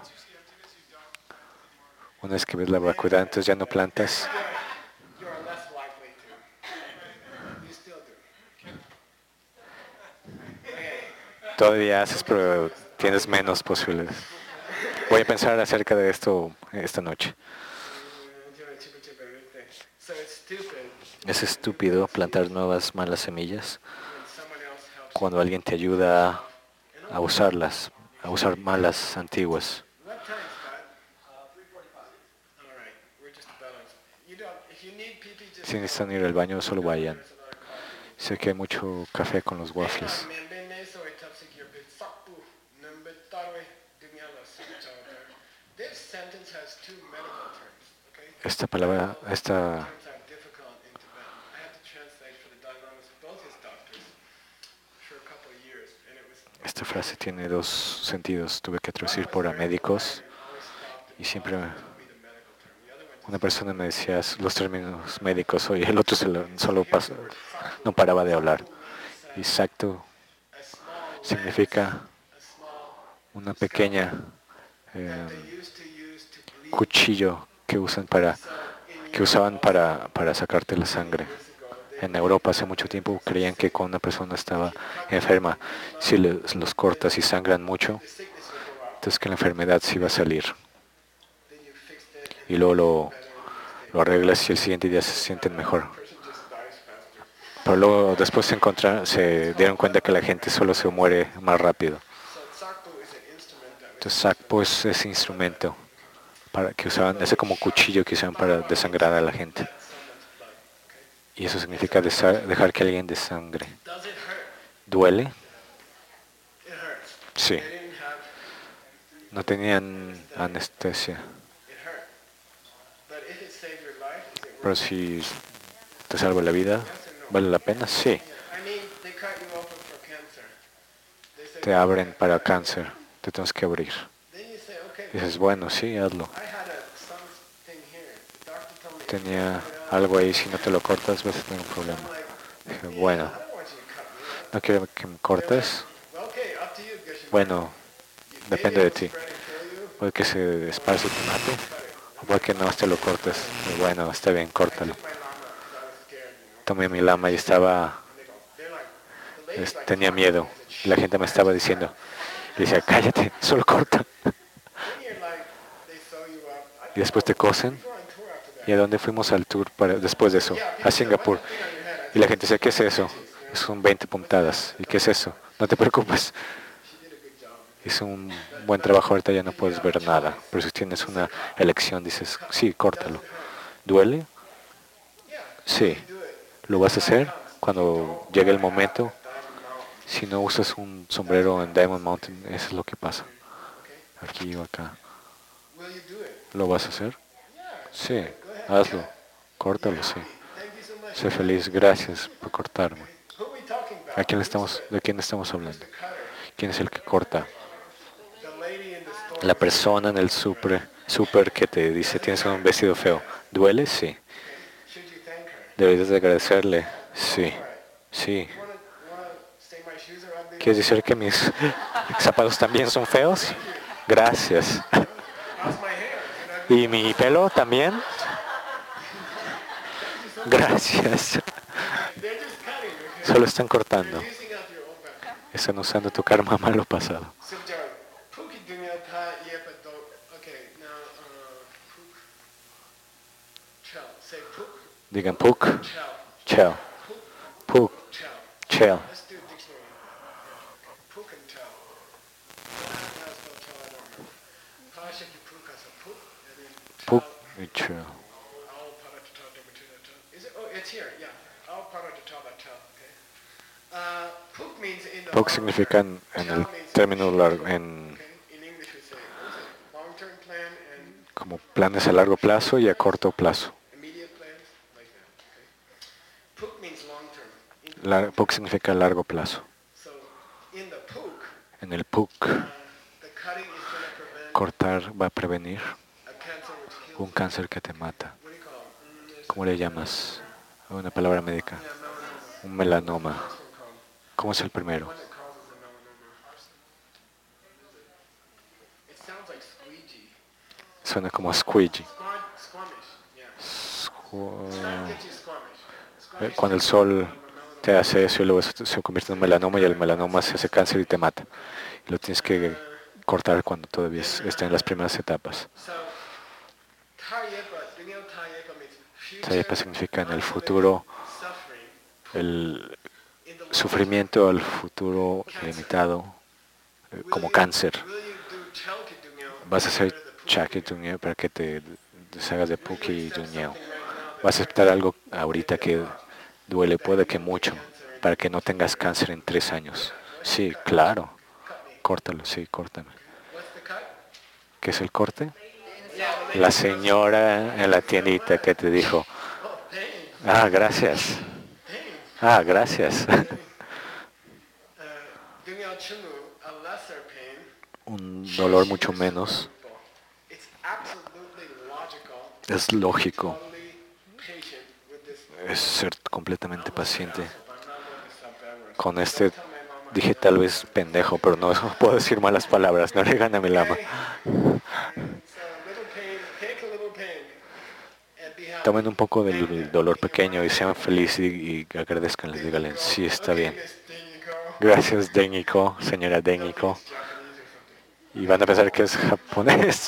Una vez que ves la vacuidad, entonces ya no plantas. You are less likely to. You still do. Okay. Todavía haces, pero tienes menos posibilidades. Voy a pensar acerca de esto esta noche. So it's stupid Es estúpido plantar nuevas malas semillas when someone else helps. cuando alguien te ayuda a usarlas, a usar malas antiguas. What time, Scott? Si necesitan ir al baño, solo vayan. Sé que hay mucho café con los waffles. Esta palabra, esta, esta frase tiene dos sentidos. Tuve que traducir por a médicos y siempre una persona me decía los términos médicos y el otro se lo, solo pasó, no paraba de hablar. Exacto significa una pequeña eh, cuchillo que usan para que usaban para, para sacarte la sangre. En Europa hace mucho tiempo creían que cuando una persona estaba enferma, si les, los cortas y sangran mucho, entonces que la enfermedad sí iba a salir. Y luego lo, lo arreglas y el siguiente día se sienten mejor. Pero luego después se, encontraron, se dieron cuenta que la gente solo se muere más rápido. Entonces sakpo es ese instrumento para que usaban, ese como cuchillo que usaban para desangrar a la gente. Y eso significa dejar que alguien desangre. ¿Duele? Sí. No tenían anestesia. Pero si te salva la vida, ¿vale la pena? Sí. Te abren para cáncer, te tienes que abrir. Dices, bueno, sí, hazlo. Tenía algo ahí, si no te lo cortas vas a tener un problema. Dije, bueno, no quiero que me cortes. Bueno, depende de ti. Puede que se esparce y te mate, o puede que no te lo cortes. Y bueno, está bien, córtalo. Tomé mi lama y estaba, tenía miedo. Y la gente me estaba diciendo, y decía, cállate, solo corta. Y después te cosen. ¿Y a dónde fuimos al tour para, después de eso? A Singapur. Y la gente decía, ¿qué es eso? Son veinte puntadas. ¿Y qué es eso? No te preocupes. Hizo un buen trabajo, ahorita ya no puedes ver nada. Pero si tienes una elección, dices, sí, córtalo. ¿Duele? Sí. ¿Lo vas a hacer cuando llegue el momento? Si no usas un sombrero en Diamond Mountain, eso es lo que pasa. Aquí o acá. ¿Lo vas a hacer? Sí, hazlo. Córtalo, sí. Sé feliz, gracias por cortarme. ¿A quién estamos, ¿De quién estamos hablando? ¿Quién es el que corta? La persona en el super, super que te dice, tienes un vestido feo. ¿Duele? Sí. ¿Deberías de agradecerle? Sí. Sí. ¿Quieres decir que mis zapatos también son feos? Gracias. ¿Y mi pelo también? Gracias. Solo están cortando. Están usando tu karma malo pasado. Digan puk, chel. Puk, chel. Puk y chel. Puk significa en, en el término largo, en como planes a largo plazo y a corto plazo. La, Puk significa largo plazo. En el Puk, cortar va a prevenir un cáncer que te mata. ¿Cómo le llamas? Una palabra médica. Un melanoma. ¿Cómo es el primero? Suena como squeegee. Cuando el sol te hace eso y luego se convierte en un melanoma y el melanoma se hace cáncer y te mata. Y lo tienes que cortar cuando todavía está en las primeras etapas. Tayepa significa en el futuro, el sufrimiento al futuro limitado, como cáncer. Vas a hacer Chaki Tuñeo para que te deshagas de Puki y Duñeo. Va a aceptar algo ahorita que duele, puede que mucho, para que no tengas cáncer en tres años. Sí, claro. Córtalo, sí, córtame. ¿Qué es el corte? La señora en la tiendita que te dijo, ah, gracias. Ah, gracias. Un dolor mucho menos. Es lógico. Es ser completamente paciente. Con este dije tal vez pendejo, pero no puedo decir malas palabras, no le gana a mi lama. Tomen un poco del dolor pequeño y sean felices y, y agradezcanle, díganle, sí, está bien. Gracias, Deniko, señora Deniko. Y van a pensar que es japonés.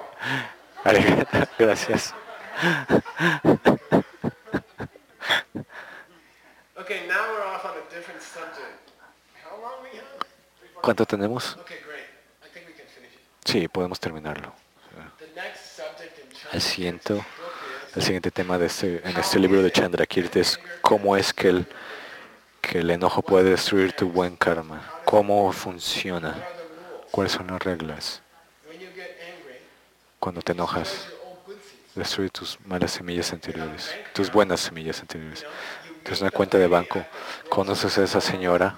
Gracias. ¿Cuánto tenemos? Sí, podemos terminarlo. El siguiente, el siguiente tema de este, en este libro de Chandrakirti es cómo es que el, que el enojo puede destruir tu buen karma. ¿Cómo funciona? ¿Cuáles son las reglas? Cuando te enojas, destruye tus malas semillas anteriores, tus buenas semillas anteriores. Tienes una cuenta de banco, conoces a esa señora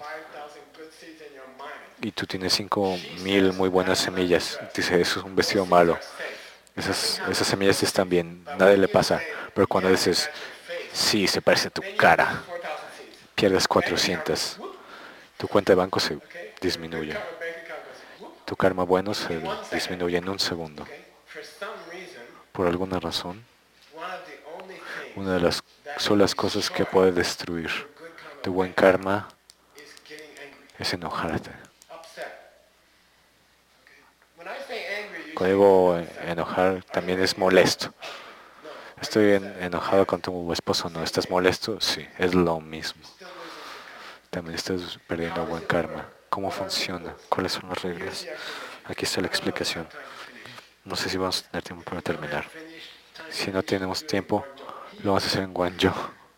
y tú tienes cinco mil muy buenas semillas. Dice, eso es un vestido malo. Esas, esas semillas están bien, nadie le pasa. Pero cuando dices, sí, se parece a tu cara, pierdes cuatrocientas. Tu cuenta de banco se disminuye. Tu karma bueno se disminuye en un segundo. Por alguna razón, una de las solas cosas que puede destruir tu buen karma es enojarte. Cuando digo enojar, también es molesto. Estoy en, enojado con tu esposo, ¿no? ¿Estás molesto? Sí, es lo mismo. También estás perdiendo buen karma. ¿Cómo funciona? ¿Cuáles son las reglas? Aquí está la explicación. No sé si vamos a tener tiempo para terminar. Si no tenemos tiempo, lo vamos a hacer en Guangzhou.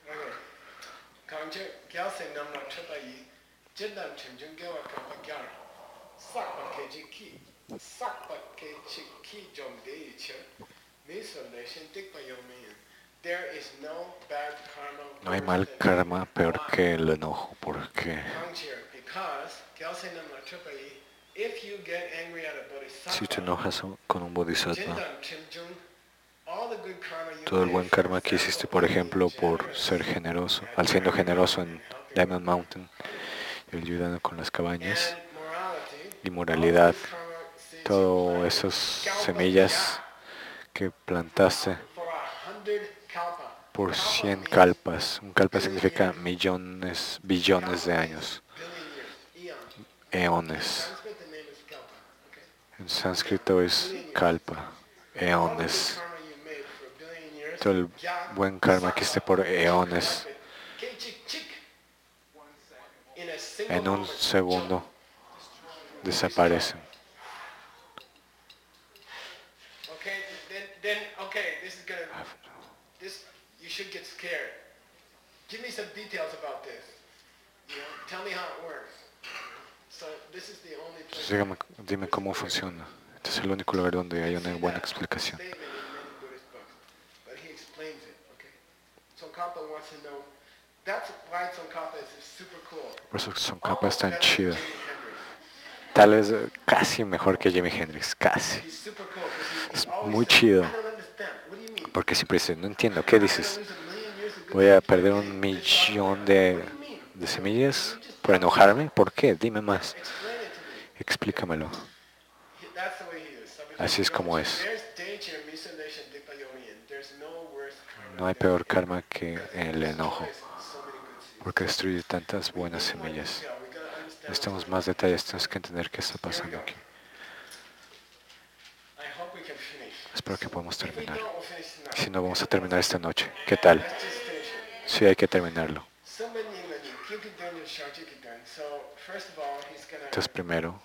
No hay mal karma peor que el enojo, porque si te enojas con un bodhisattva, todo el buen karma que hiciste, por ejemplo, por ser generoso, al siendo generoso en Diamond Mountain, y ayudando con las cabañas, y moralidad, todas esas semillas que plantaste por cien kalpas. Un kalpa significa millones, billones de años. Eones. En sánscrito es kalpa, eones. Todo el buen karma que esté por eones, en un segundo desaparecen. Entonces, dígame, dime cómo funciona. Este es el único lugar donde hay una buena explicación. Por eso Tsongkhapa es tan chido. Tal vez casi mejor que Jimi Hendrix, casi. Es muy chido. Porque siempre dice, no entiendo, ¿qué dices? ¿Voy a perder un millón de, de semillas por enojarme? ¿Por qué? Dime más. Explícamelo. Así es como es. No hay peor karma que el enojo, porque destruye tantas buenas semillas. Necesitamos más detalles, tenemos que entender qué está pasando aquí. Espero que podamos terminar. Si no, vamos a terminar esta noche. ¿Qué tal? Sí, hay que terminarlo. Entonces, primero,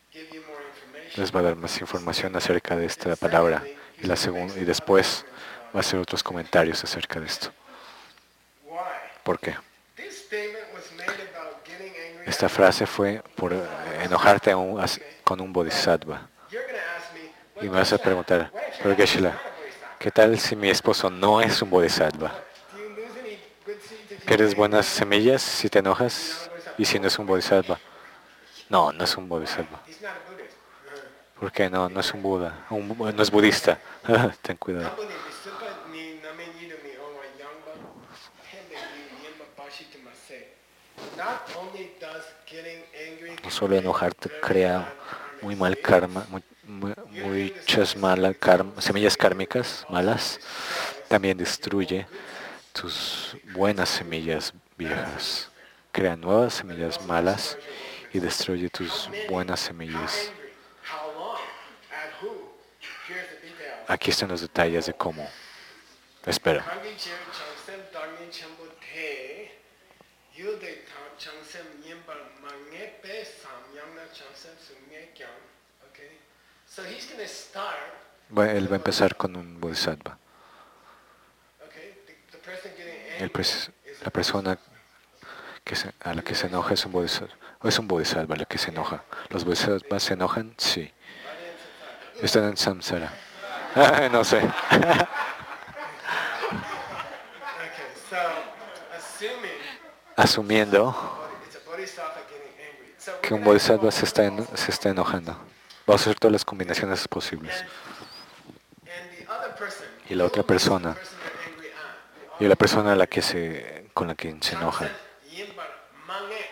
les va a dar más información acerca de esta palabra. Y, la segunda, y después va a hacer otros comentarios acerca de esto. Why? ¿Por qué? This statement was made about getting angry Esta at frase fue por eh, enojarte a un- as- con un bodhisattva. You're going to ask me, Y well, me vas a Geshe-la, preguntar, what if pero your husband's Geshe-la, not a bodhisattva? ¿qué tal si mi esposo no es un bodhisattva? Do you lose any good seeds if you ¿Pierdes get buenas angry? semillas si te enojas y si no es un bodhisattva? No, no es un bodhisattva. He's not a Buddhist. Uh-huh. ¿Por qué no? No es un Buda, un bu- no es budista. Ten cuidado. Kambu ni Bisupa ni Name Yidu ni Owa Yangba, Hende ni Yemba Bashi to Mase. Not only does getting angry No solo create enojarte very crea bad muy karmic mal seeds, karma, muy- muy- muchas malas karma, semillas kármicas malas, también destruye tus buenas semillas viejas. Crea nuevas semillas malas y destruye tus buenas how semillas. angry, how long, and who. Here's the details. Aquí están los detalles de cómo. Espera. Kangi Jir Changsem Darmin Chambu Te, Yude Changsem Yemba Mangepe Samyangna Changsem Sumye Kyang. Okay? So he's going to start, Va- Él va a empezar con un bodhisattva. okay? The, the person getting El angry pres- is a la persona que se- a la que se enoja es un bodhisattva. O es un bodhisattva la que se enoja. ¿Los bodhisattvas se enojan? Sí. Están en samsara. Ah, no sé. Okay, so assuming Asumiendo it's a bodhisattva getting angry. So we're que un gonna have bodhisattva se está, multiple en- se está enojando. Vamos a hacer todas las combinaciones posibles. And, and the other person, Y la otra who is the persona, person you're angry at? y la persona a la que se, con la que se enoja, Changsem Yemba Mange.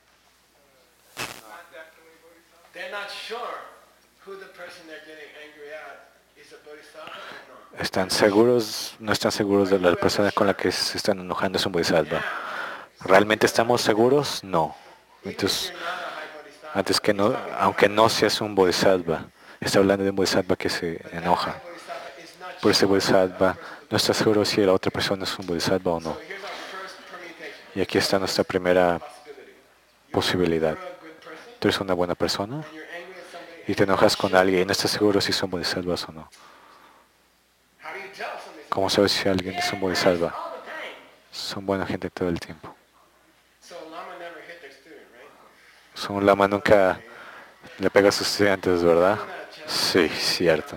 They're not sure who the person they're getting angry at is a bodhisattva or not. están seguros, no están seguros de la persona con la que se están enojando es un bodhisattva. ¿Realmente estamos seguros? No. Entonces, You're not a high bodhisattva. antes que no, aunque no seas un bodhisattva, está hablando de un bodhisattva que se enoja. Bodhisattva is not Por ese sure bodhisattva no está seguro si la otra persona es un bodhisattva o no. So here's our first permutation. Y aquí está nuestra primera Possibility. posibilidad. You're a good person Tú eres una buena persona and you're angry at somebody. y te enojas con alguien y no estás seguro si son bodhisattvas o no. How do you tell somebody's ¿Cómo sabes si alguien es un bodhisattva? all the time? Son buena gente todo el tiempo. So Lama never hit their student, right? Son un lama nunca le pega a sus estudiantes, ¿verdad? Sí, cierto.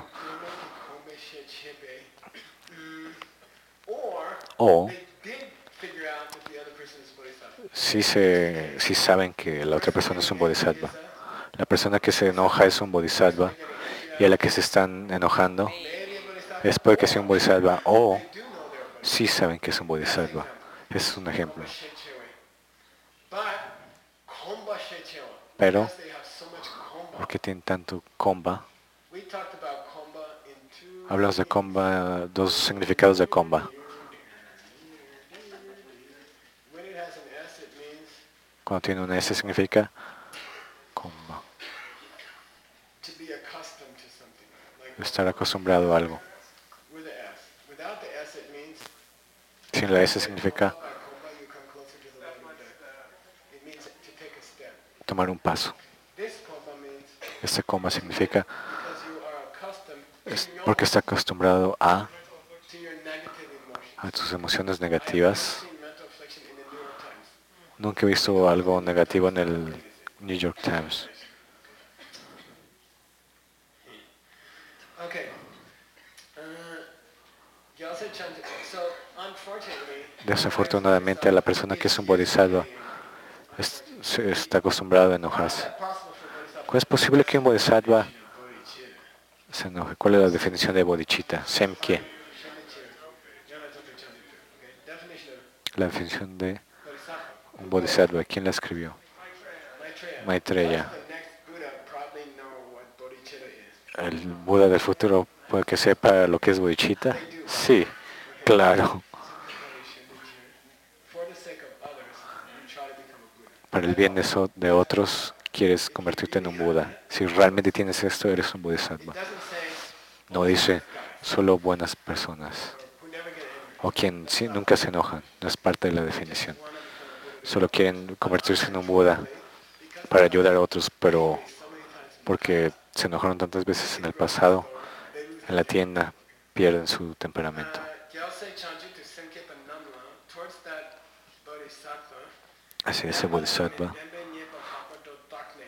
Or O they did figure out that the other person is bodhisattva. sí, se, sí saben que la otra persona es un bodhisattva. La persona que se enoja es un bodhisattva y a la que se están enojando Maybe a bodhisattva. es porque sea un bodhisattva o Do know they're a bodhisattva. sí saben que es un bodhisattva. Ese es un ejemplo. But Komba Shechewa, Pero, because they have so much Komba. porque tienen tanto komba. We talked about Komba in two. Hablamos de komba, dos significados de komba. When it has an S, it means Cuando tiene una S significa komba. to be accustomed to something. Like Estar acostumbrado a algo. with the S. Without the S, it means Sin la S significa by Komba you come closer to the light of day. It means to take a step. tomar un paso. This Komba means Este komba significa because you are accustomed es to your, porque está acostumbrado a, to your negative emotions. a tus emociones negativas. I've seen mental affliction in the New York Times. Nunca he visto algo negativo en el New York Times. Okay. Uh, Gyaltsen Chan- so unfortunately, Desafortunadamente, la persona que es un bodhisattva es- se está acostumbrado a enojarse. it's possible for bodhisattva ¿Cómo es posible que un bodhisattva bodhicitta, se enoje? ¿Cuál es la definición de bodhicitta? Semkye. shamachitta, Yanazoto Chandita. Okay. Definition of La definición de bodhisattva. un bodhisattva. ¿Quién la escribió? Maitreya. Maitreya. The next Buddha probably know what bodhicitta is. ¿El Buda del futuro puede que sepa lo que es bodhicitta? Sí, claro. For the sake of others, you try to become a Buddha. Para el bien de, so- de otros, quieres convertirte en un Buda. Si realmente tienes esto, eres un bodhisattva. It doesn't say No dice solo buenas personas who never get angry. o quien sí, nunca se enojan. No es parte de la definición. Solo quieren convertirse en un Buda para ayudar a otros, pero porque se enojaron tantas veces en el pasado, en la tienda pierden su temperamento. Uh, hacia ese bodhisattva, Dembe Nyepa Papa Do Takne.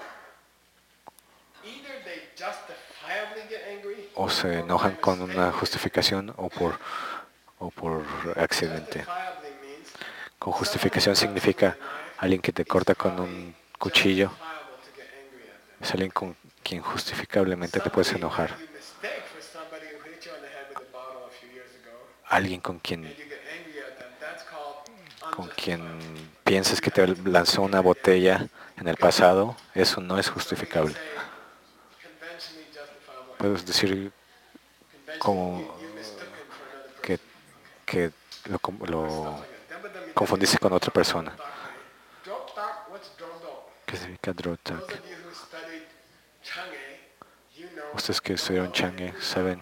Either they justifiably get angry, o se or enojan by con una mistake. justificación o por, o por accidente. Justifiably means Con someone who justificación cuts you with significa a knife alguien que te is corta con probably un cuchillo, justifiable to get angry at them. es alguien con quien justificablemente te puedes Somebody enojar. that you mistake for somebody who hit you on the head with a bottle a few years ago, Alguien con and quien, you get angry at them, that's called con quien unjustifiable. piensas que te lanzó una botella en el pasado, eso no es justificable. So we can say conventionally justifiable Puedes anger. decir Conventionally, como you, you mistook him for another que, person. que lo, com- Or lo stuff like that. Dembe Dembe confundiste con otra persona. Drop tak, what's drop dog? ¿Qué significa Those drotak? of you who studied Chang'e, you know. Ustedes que estudiaron Chang'e saben,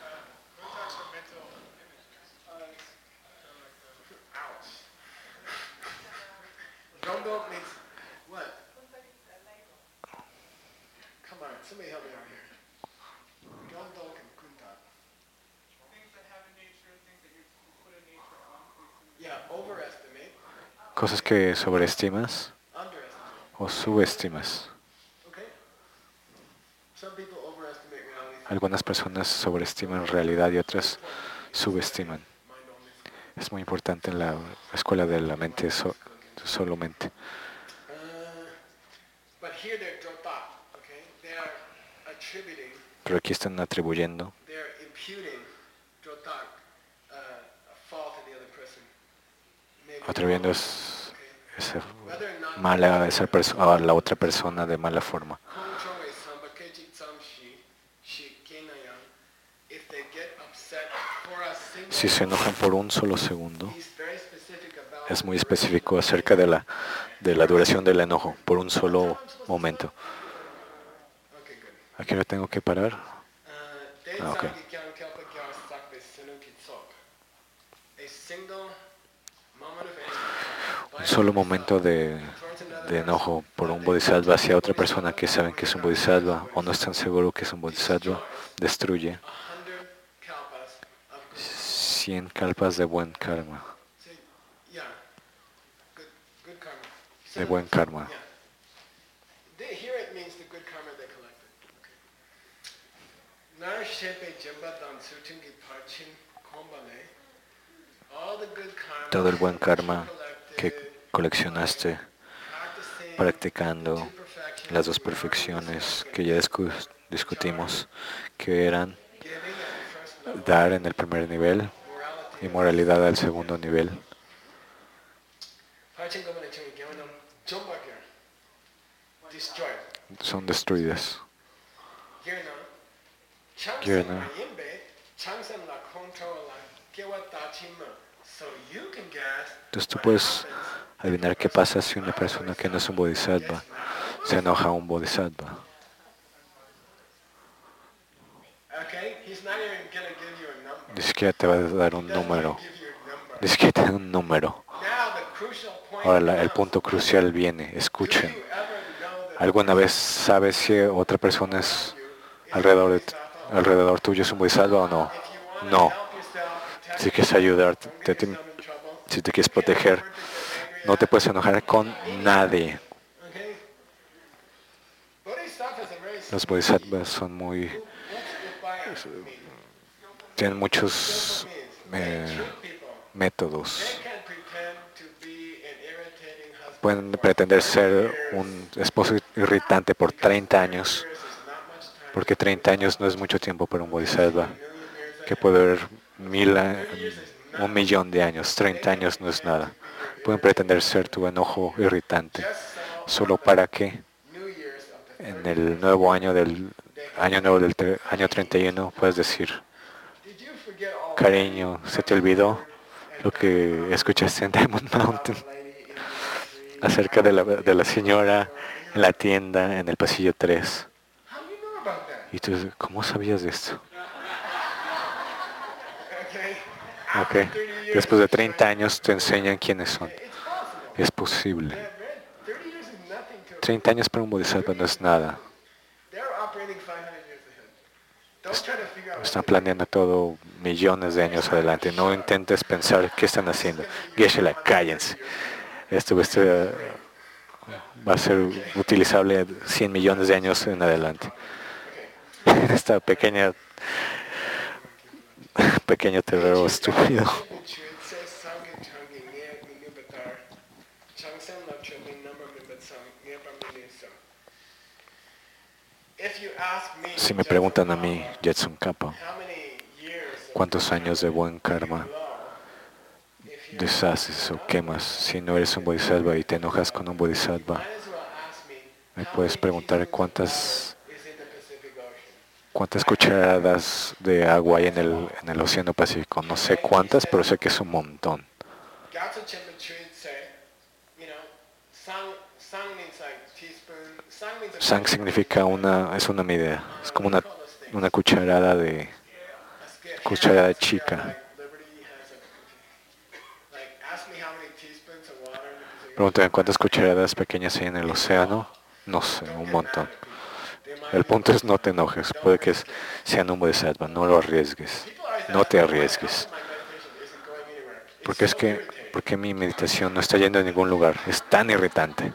Ouch. Drop dog means what? Come on, somebody help me out here. Drop dog and kunta. Things that have a nature, things that you put a nature on. Yeah, overestimate, cosas que sobreestimas underestimate. o subestimas. Okay? Some people overestimate reality. Algunas personas sobreestiman realidad y otras subestiman. Mind only. Es muy importante en la escuela de la mente, so- solo mente. Uh, but here they're drota, okay? They are attributing, Pero aquí están atribuyendo, they're imputing drota, uh, a fault in the other person. Maybe atribuyendo wrong, es- okay? esa Whether or not mala a, esa perso- a la otra persona de mala forma. Kongcho is sambakechi tsamshi, shi kenayan. If they get upset for a single Si se enojan por un solo segundo, he's very specific about es muy the duration específico of the acerca de la, anger. de la duración del enojo, por un solo momento. Okay, good. Aquí lo tengo que parar. Uh, Ah, okay. Deisangi kyan kelpa kyar sakbe sinuki tsok. A single moment of anger by Un solo a momento bodhisattva de, towards another de enojo person por that un they bodhisattva hacia otra fully persona que saben que es un recognize bodhisattva as o no están seguros que es un bodhisattva, destruye a hundred kalpas of good. cien kalpas de buen karma, Say, yeah, good, good karma. de buen karma. Yeah. They, here it means the good karma they collected. Okay. Nar shepe jemba dan sutingi parchin kombale. All the good karma Todo el buen that you karma que collected coleccionaste practicing practicando the two perfections las dos we already perfecciones discussed, que ya discu- discutimos, que eran giving at the first level, dar en el primer nivel morality y at moralidad al segundo nivel. parchin kombale chung gyeonam jombakir. Destroyed. Son destruidas. Girna. Changsam Girna. la yimbe, changsam la control la kewa tachima. So you can guess Entonces tú what puedes happens adivinar qué pasa si una persona que no es un bodhisattva se enoja a un bodhisattva. Okay? He's not even gonna give you a number. Ni siquiera te va a dar He un doesn't número. even give you a number. Ni siquiera te da un número. Now the crucial point Ahora la- el comes. punto crucial viene. Do Escuchen. you ever know that ¿Alguna vez sabes si otra persona es alrededor, de, alrededor tuyo es un bodhisattva o no? if you wanna No. help yourself, protect Si quieres yourself, ayudarte, don't te- get yourself in trouble, si te quieres you can't proteger, afford to get angry no te at, puedes enojar con nadie. okay? Bodhisattvas are very Los sneaky. bodhisattvas son muy, What's upaya mean? tienen muchos Simple means they eh, trick people. métodos. They can pretend to be an irritating husband Pueden for pretender thirty ser years, un esposo irritante por treinta años, years is not much time. porque treinta años no es mucho tiempo para un bodhisattva, A million years que ahead. puede haber mil, a- un millón de años. treinta años no es nada. Pueden pretender ser tu enojo irritante, Just so solo para que New Year's of the en thirty el nuevo año del año nuevo del tre- año treinta y uno puedas decir, Did you forget all cariño, ¿se te olvidó lo que escuchaste en Diamond Mountain the lady in the street? acerca de la, de la señora en la tienda en el pasillo tres? How do you know about that? Y tú, ¿cómo sabías de esto? Okay. Ok, After thirty years, después de treinta años te enseñan quiénes son. it's possible. Es posible. They're very- thirty years is nothing to treinta años para un bodhisattva no es nada. They're operating five hundred years ahead. Don't try to figure out Están what they're planeando todo millones de años adelante. No intentes pensar qué están haciendo. Geshe-la, cállense. Esto este, va a ser utilizable cien millones de años en adelante. Esta pequeña, pequeño terror estúpido. Si me preguntan a mí, Jetson Kappa, ¿cuántos años de buen karma deshaces o quemas si no eres un bodhisattva y te enojas con un bodhisattva? Me puedes preguntar cuántas cuántas cucharadas de agua hay en el, en el Océano Pacífico. No sé cuántas, pero sé que es un montón. Sang significa una, es una medida, es como una, una cucharada de, cucharada chica. Pregúntame cuántas cucharadas pequeñas hay en el océano. No sé, un montón. El punto es no te enojes. Puede que sean un bodhisattva. No lo arriesgues. No te arriesgues. Porque es que, porque mi meditación no está yendo a ningún lugar. Es tan irritante.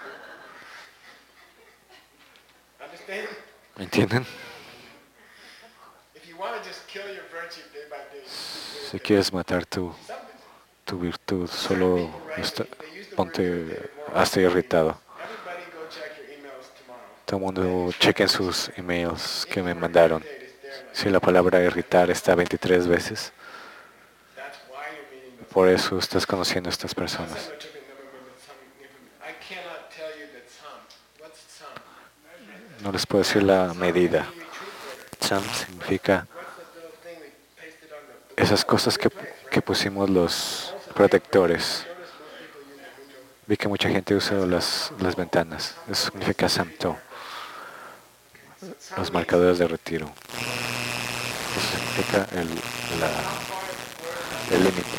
¿Entienden? Si quieres matar tu, tu virtud, solo está, ponte, hazte irritado. Todo el mundo chequen sus emails que me mandaron. Si la palabra irritar está veintitrés veces, por eso estás conociendo a estas personas. No les puedo decir la medida. Sam significa esas cosas que, que pusimos los protectores. Vi que mucha gente usa las, las ventanas. Eso significa Samto. Los marcadores de retiro. Eso significa el la, el límite.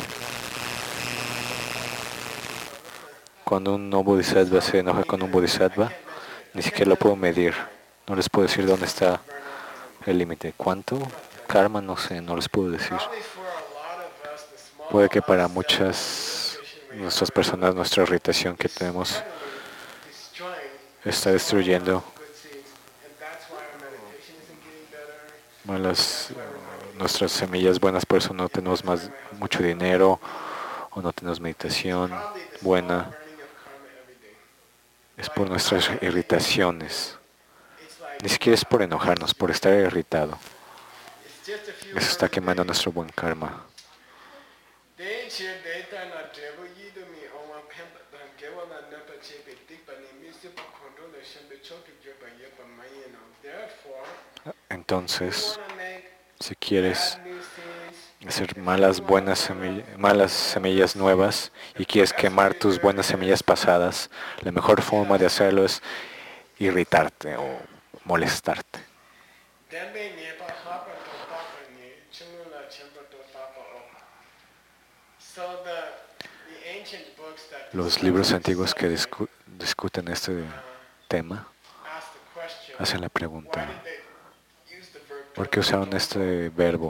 Cuando un no bodhisattva se enoja con un bodhisattva, ni siquiera lo puedo medir. No les puedo decir dónde está el límite. ¿Cuánto? Karma, no sé, no les puedo decir. Puede que para muchas nuestras personas, nuestra irritación que tenemos está destruyendo malas, nuestras semillas buenas, por eso no tenemos más mucho dinero o no tenemos meditación buena. Es por nuestras irritaciones. Ni siquiera es por enojarnos, por estar irritado. Eso está quemando nuestro buen karma. Entonces, si quieres hacer malas, buenas semillas, malas semillas nuevas y quieres quemar tus buenas semillas pasadas, la mejor forma de hacerlo es irritarte o molestarte. Los libros antiguos que discu discuten este tema hacen la pregunta, ¿por qué usaron este verbo?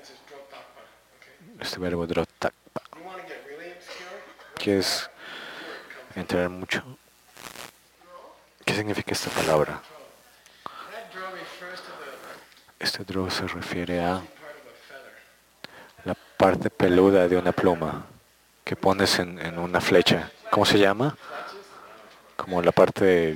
Este verbo drotakpa. ¿Quieres entrar mucho? ¿Qué significa esta palabra? Este dro se refiere a la parte peluda de una pluma que pones en, en una flecha. ¿Cómo se llama? Como la parte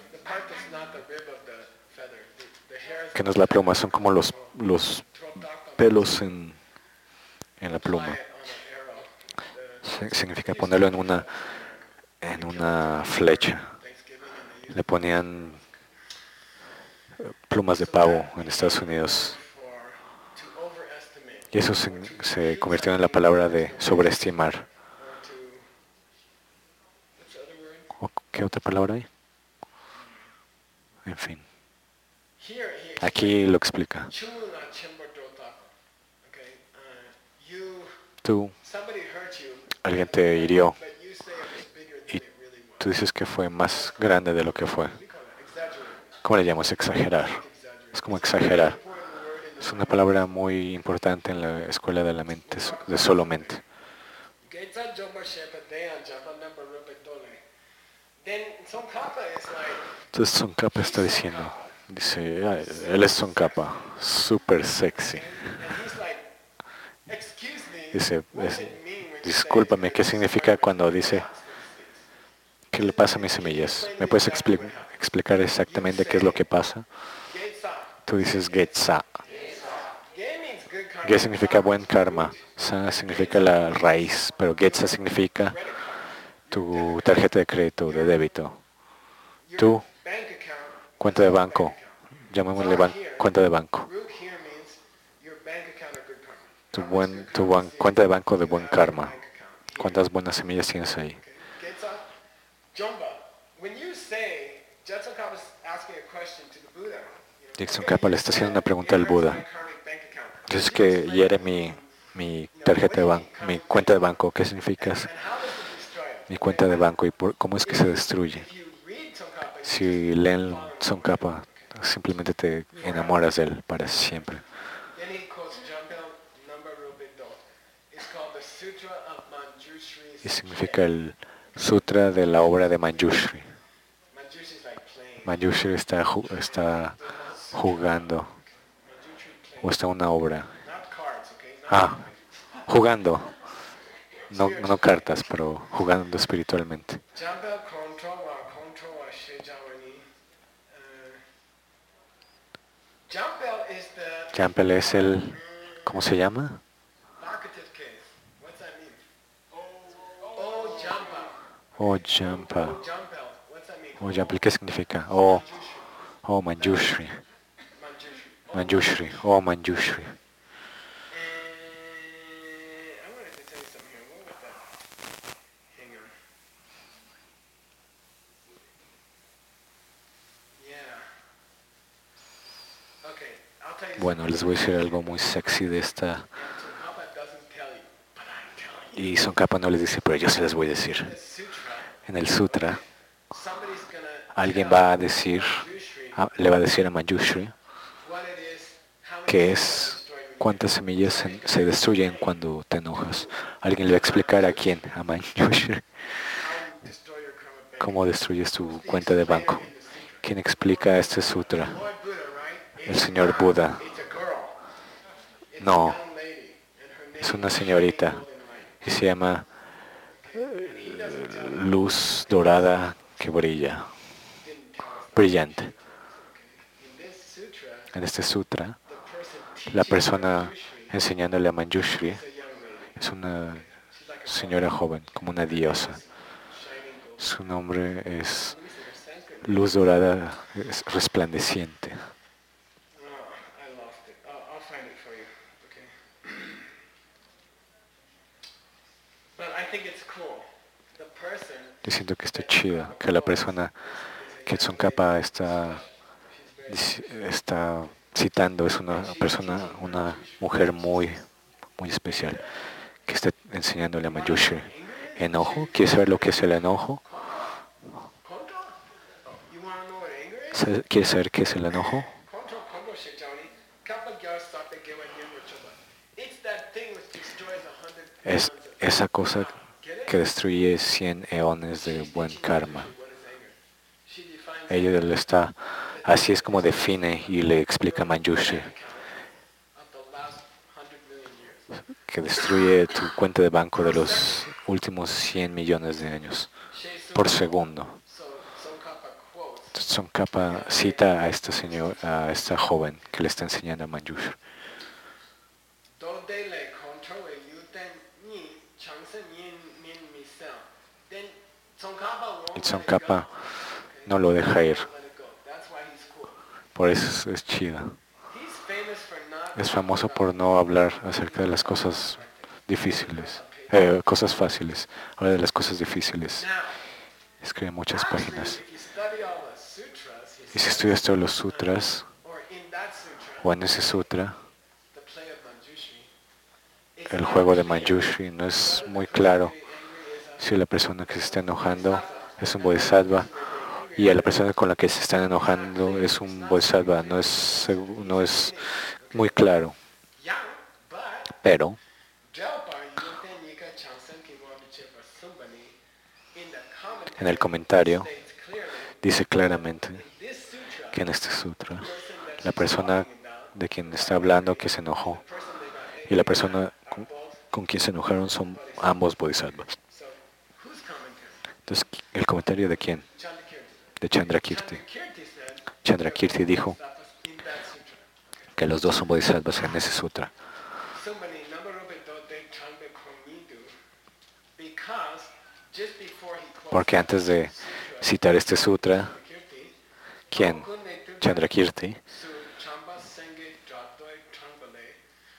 que no es la pluma, son como los, los pelos en, en la pluma. Significa ponerlo en una, en una flecha. Le ponían plumas de pavo en Estados Unidos. Y eso se, se convirtió en la palabra de sobreestimar. ¿Qué otra palabra hay? En fin. Aquí lo explica. Tú, alguien te hirió y tú dices que fue más grande de lo que fue. ¿Cómo le llamamos? Exagerar. Es como exagerar. Es una palabra muy importante en la escuela de la mente, de solo mente. Tsongkhapa is like, Entonces Tsongkhapa está diciendo, dice, "Ah, él es Tsongkhapa, súper sexy. and he's like, excuse me, Dice, what es- does it mean when you say discúlpame, ¿qué it's significa destroyed cuando with dice, apostasis? qué le pasa a mis semillas? ¿Me puedes expli- explicar exactamente qué es lo que pasa? Getsa. Tú dices Getsa. Ge means good karma. Ge significa Sa buen is karma. root. Sa significa la raíz, pero Getsa significa Credit card. tu tarjeta de crédito, de débito. Your Tú, bank account. cuenta de is called banco. bank account. Llamémosle Sa ban- here, cuenta de banco. root here means your bank account of good karma. Tu, How much buen, good tu karma ban- seeds cuenta de banco de you buen have in your karma. bank account here. ¿Cuántas buenas semillas tienes ahí? Okay. Getsa. Jomba. When you say, Jetsun Kappa is asking a question to the Buddha. you know, Dixon okay, Kappa you le está haciendo said una pregunta it al hurts Buda. my karmic bank account. Dices Can you que explain hiere what mi, you mean? mi You know, tarjeta what de do you banco, mean, mi karmic cuenta de bank banco. ¿Qué account? significa And, eso? and how does it destroy it? Mi Okay, cuenta de and banco y por, cómo es que if se you- destruye. if you read Tsongkhapa, you Si just leen fall in love Son with it. Kappa, simplemente te enamoras de él para siempre. Then he quotes Jambel number Rubido. It's called the Sutra of Manjushri. Y significa el sutra de la obra de Manjushri. Manjushri is like playing. Manjushri está, ju- está There's no sutra. jugando, Manjushri o playing. está en una obra. Not cards, okay? Not Ah, cards. jugando. No, no cartas, pero jugando espiritualmente. Jambel control wa control wa shejawani. Uh, Jambel is the Yampel es el, ¿cómo se llama? vocative case. What's that mean? Oh, Jambel. Oh, Jampa. Oh, Jambel. What's that mean? Oh, Yampel, ¿qué significa? Oh, Manjushri. oh, Manjushri. Manjushri. Oh, Manjushri. Oh, Manjushri. And I wanted to tell you something here. What was that? Hang on. Yeah. Okay, I'll tell you Bueno, something. les voy a decir algo muy sexy de esta. And Tsongkhapa doesn't tell you, but I'm telling you. Y Son Kappa no les dice, pero yo se les voy a decir. The sutra, En el sutra, somebody's gonna alguien tell va a decir, Manjushri a- le va a decir a Manjushri what it is, how many que seeds es are destroyed when you cuántas semillas se, se destruyen cuando te enojas. Alguien le va a explicar a quién, a Manjushri, how you destroy your karma bank. cómo destruyes tu cuenta de banco. ¿Quién explica este sutra? Lord Buddha, right? El It's señor not- Buda. It's a girl. It's No. a young lady, and her name Es una is señorita Shining Golden Light. y se llama And he doesn't tell you, luz dorada que brilla, didn't tell us that. brillante. Okay. In this sutra, En este sutra, the person la teaching persona Manjushri enseñándole a Manjushri is a young lady. es una She's like a señora joven, como una diosa. shining gold. Su nombre es Let me see, there's Sanskrit. luz dorada es resplandeciente. Oh, I lost it. I'll, I'll find it for you. Okay. But I think it's cool. The person Yo siento que está chido, que la persona que Tsongkhapa está, dic- está citando es una persona, una mujer muy, muy especial, que está enseñándole a Manjushri. ¿Enojo? ¿Quieres saber lo que es el enojo? Control? You want to know what anger is? ¿Sabes- ¿Quieres saber qué es el enojo? Control, control, Shejani. Kappa gyar sape gewa nyamro choba. It's that thing which destroys a hundred Es eons of- esa cosa Get it? que destruye cien eones de She's buen teaching karma. Manjushri what is anger. She defines Ella le está, así es como define y le explica a Manjushri account of the last hundred million years. que destruye tu cuenta de banco de los últimos cien millones de años Shei por Sung- segundo. So Tsongkhapa quotes Entonces Tsongkhapa cita a esta señor, a esta joven que le está enseñando a Manjushri. Dode le control we yuten ni changse yin min misel. Then Tsongkhapa won't Y let it Tsongkhapa go. Okay? no lo deja ir, Won't let it go. That's why he's cool. por eso es, es chida. He's famous for not Es famoso por no hablar acerca de las cosas difíciles, eh, cosas fáciles, habla de las cosas difíciles. Now, Escribe muchas actually, páginas. if you study all the sutras, he Y si says, estudias todos los sutras, or in that sutra, o en ese sutra, the play of Manjushri, it's el not juego de clear Manjushri no es whether muy the person claro very angry is a si la persona que se está enojando es un bodhisattva y a la persona con la que se están enojando es un bodhisattva. No es, segu- no es muy claro, yang, but pero Delpa yuten yika changsen ki mo biche pa sumbani, in the en el commentary comentario states clearly dice claramente in this sutra, que en este sutra, the person that la she's persona talking about, de quien está hablando que se enojó the person they got y la angry at, persona are con, both con quien se enojaron son bodhisattvas. ambos bodhisattvas. So, whose commentary? Entonces, ¿el comentario de quién? Chandrakirti. De Chandrakirti. Chandrakirti said, Chandrakirti dijo bodhisattvas in that sutra. que los dos son bodhisattvas en ese sutra. So many Namarupa Dote Changbe Komidu, because just before he quotes Porque antes de sutra, citar este sutra, Chandrakirti, ¿quién? Chandrakirti Su Chamba Senge Jatoi Changbale,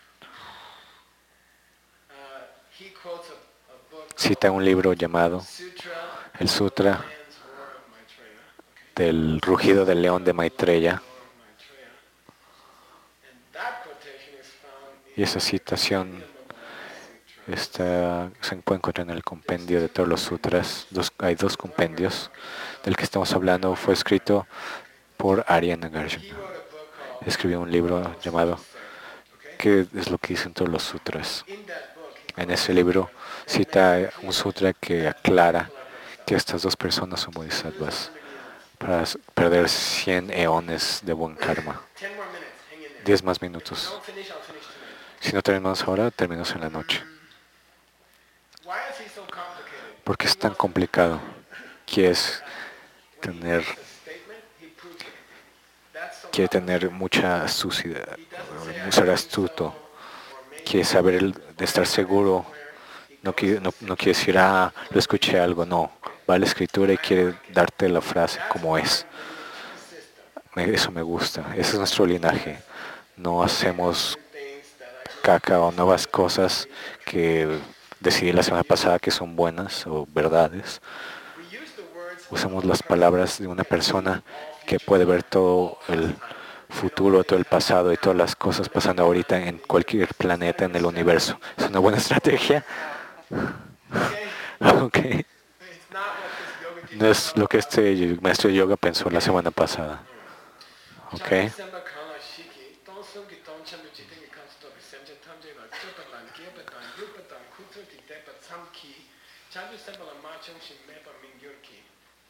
uh, he quotes a, a book cita un libro llamado Sutra el Sutra Lion's Roar of Maitreya, okay? del rugido del león de Maitreya. Roar of Maitreya. And that quotation is found Y in esa citación Sutra. está, se puede encontrar en el compendio de todos los sutras. Dos, hay dos compendios. Del que estamos hablando fue escrito por Arya Nagarjuna. He wrote a book called Escribió un libro llamado okay? ¿Qué es lo que dicen todos los sutras? In that book, he En ese libro cita un sutra que aclara que estas dos personas son bodhisattvas para perder cien eones de buen karma. ten more minutes, hang in there. Diez más If we minutos. don't finish, I'll finish tonight. Si no terminamos ahora, terminamos en la noche. Why is he so complicated? Porque es tan complicado. Quieres tener, A statement, he proves it. That's so quiere complicated. tener mucha astucia, He doesn't say I ser think astuto. so, or maybe Quiere saber el- de estar seguro. No quiere, no, no quiere decir, ah, lo escuché algo. No. Va a la escritura y quiere darte la frase como es. Me- Eso me gusta. Ese es nuestro linaje. No hacemos things that I caca o nuevas cosas que decidí la semana pasada que son buenas o verdades. we use the words Usamos las palabras de una persona que puede ver todo el futuro, todo el pasado y todas las cosas pasando ahorita en cualquier planeta en el universo. ¿Es una buena estrategia? okay, Ok. it's not what this yoga teacher No es lo que este maestro de yoga pensó la semana pasada. Ok. Semba Kala Shiki, Don Sungi Don Chamber Jiting comes to the Semja Tamje like Chupatan, Gilpatan, Yupatan, Kututi Depa Samki, Chandu Sembala Machum Shimepa Mingyurki.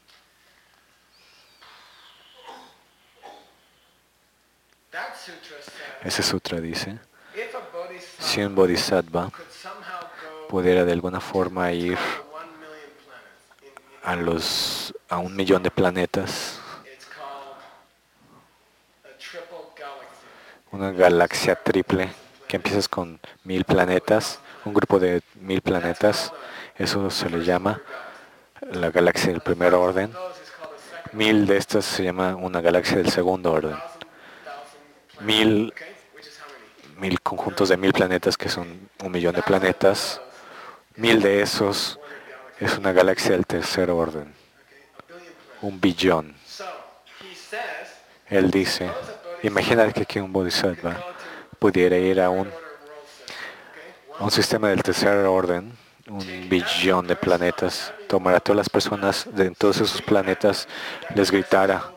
That sutra says, Ese sutra dice, if a si un bodhisattva bodhisattva could somehow go pudiera de alguna forma ir to one million planets, in, in, a, los, a un millón de planetas, it's called a triple galaxy. una galaxia triple, que empiezas con mil planetas, un grupo de mil planetas, eso se le llama la galaxia del primer orden. Those is called a second Mil de estas se llama una galaxia del segundo orden. thousand, thousand planets, Mil, okay? Which is how many? mil conjuntos de mil planetas, que son un millón de planetas. Mil de esos es una galaxia del tercer orden, Okay, a billion planets. un billón. So, he says, Él dice, imagina que aquí un bodhisattva pudiera ir a un, order world system, okay? a un sistema del tercer orden, un billón de planetas, tomar a todas las personas de todos esos planetas, les gritara,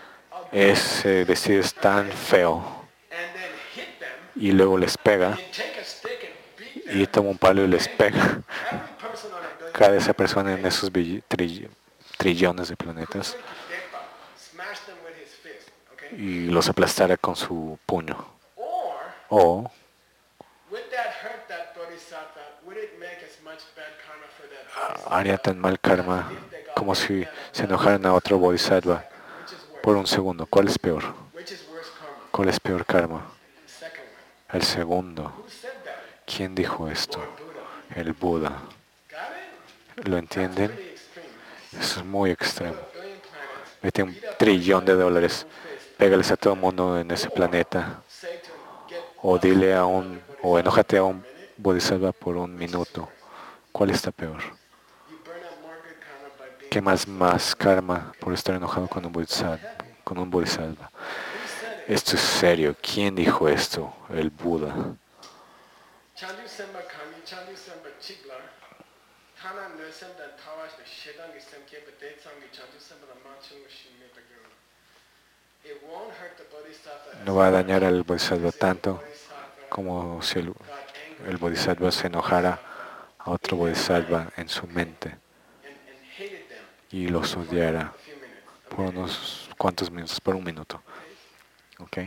ese vestido es tan feo, And then hit them, y luego les pega, and take a stick and beat them. y toma un palo y les pega. Every person on a billion Cada esa persona en esos bill- trill- trillones de planetas, Depa, smash them with his fist, okay? y los aplastara con su puño. Or, O would that hurt that bodhisattva? Would it make as much bad karma for that bodhisattva? haría tan mal karma como si se enojaran a otro bodhisattva Which is worse? por un segundo. ¿Cuál es peor? Which is worse karma? ¿Cuál es peor karma? The second one. El segundo. Who said that? ¿Quién dijo esto? Lord Buddha. El Buda. Got it? ¿Lo entienden? Pretty extreme. Eso es muy extremo. A billion planets. Mete un trillón de dólares, pégales a todo el mundo en ese planeta, Say to him, get o dile a un, o enójate a un bodhisattva por un minuto. ¿Cuál está peor? you burn up more good karma by being. ¿Qué más más karma por estar enojado con un bodhisattva? Con un bodhisattva? Who said it? Esto es serio. ¿Quién dijo esto? El Buda. Chandu Semba Kami, Chandu Semba Chigla, Tana Nusem Dan Tawash, the Shedangi Semke, but they Sangi Chandu Semba the Manchu, Shimeta Guru. It won't hurt the bodhisattva. No va a dañar al bodhisattva tanto Bodhisattva como si el, got angry el bodhisattva se enojara a otro bodhisattva en su mente and, and hated them y los odiara a few minutes. por unos cuantos minutos, por un minuto. ¿Ok?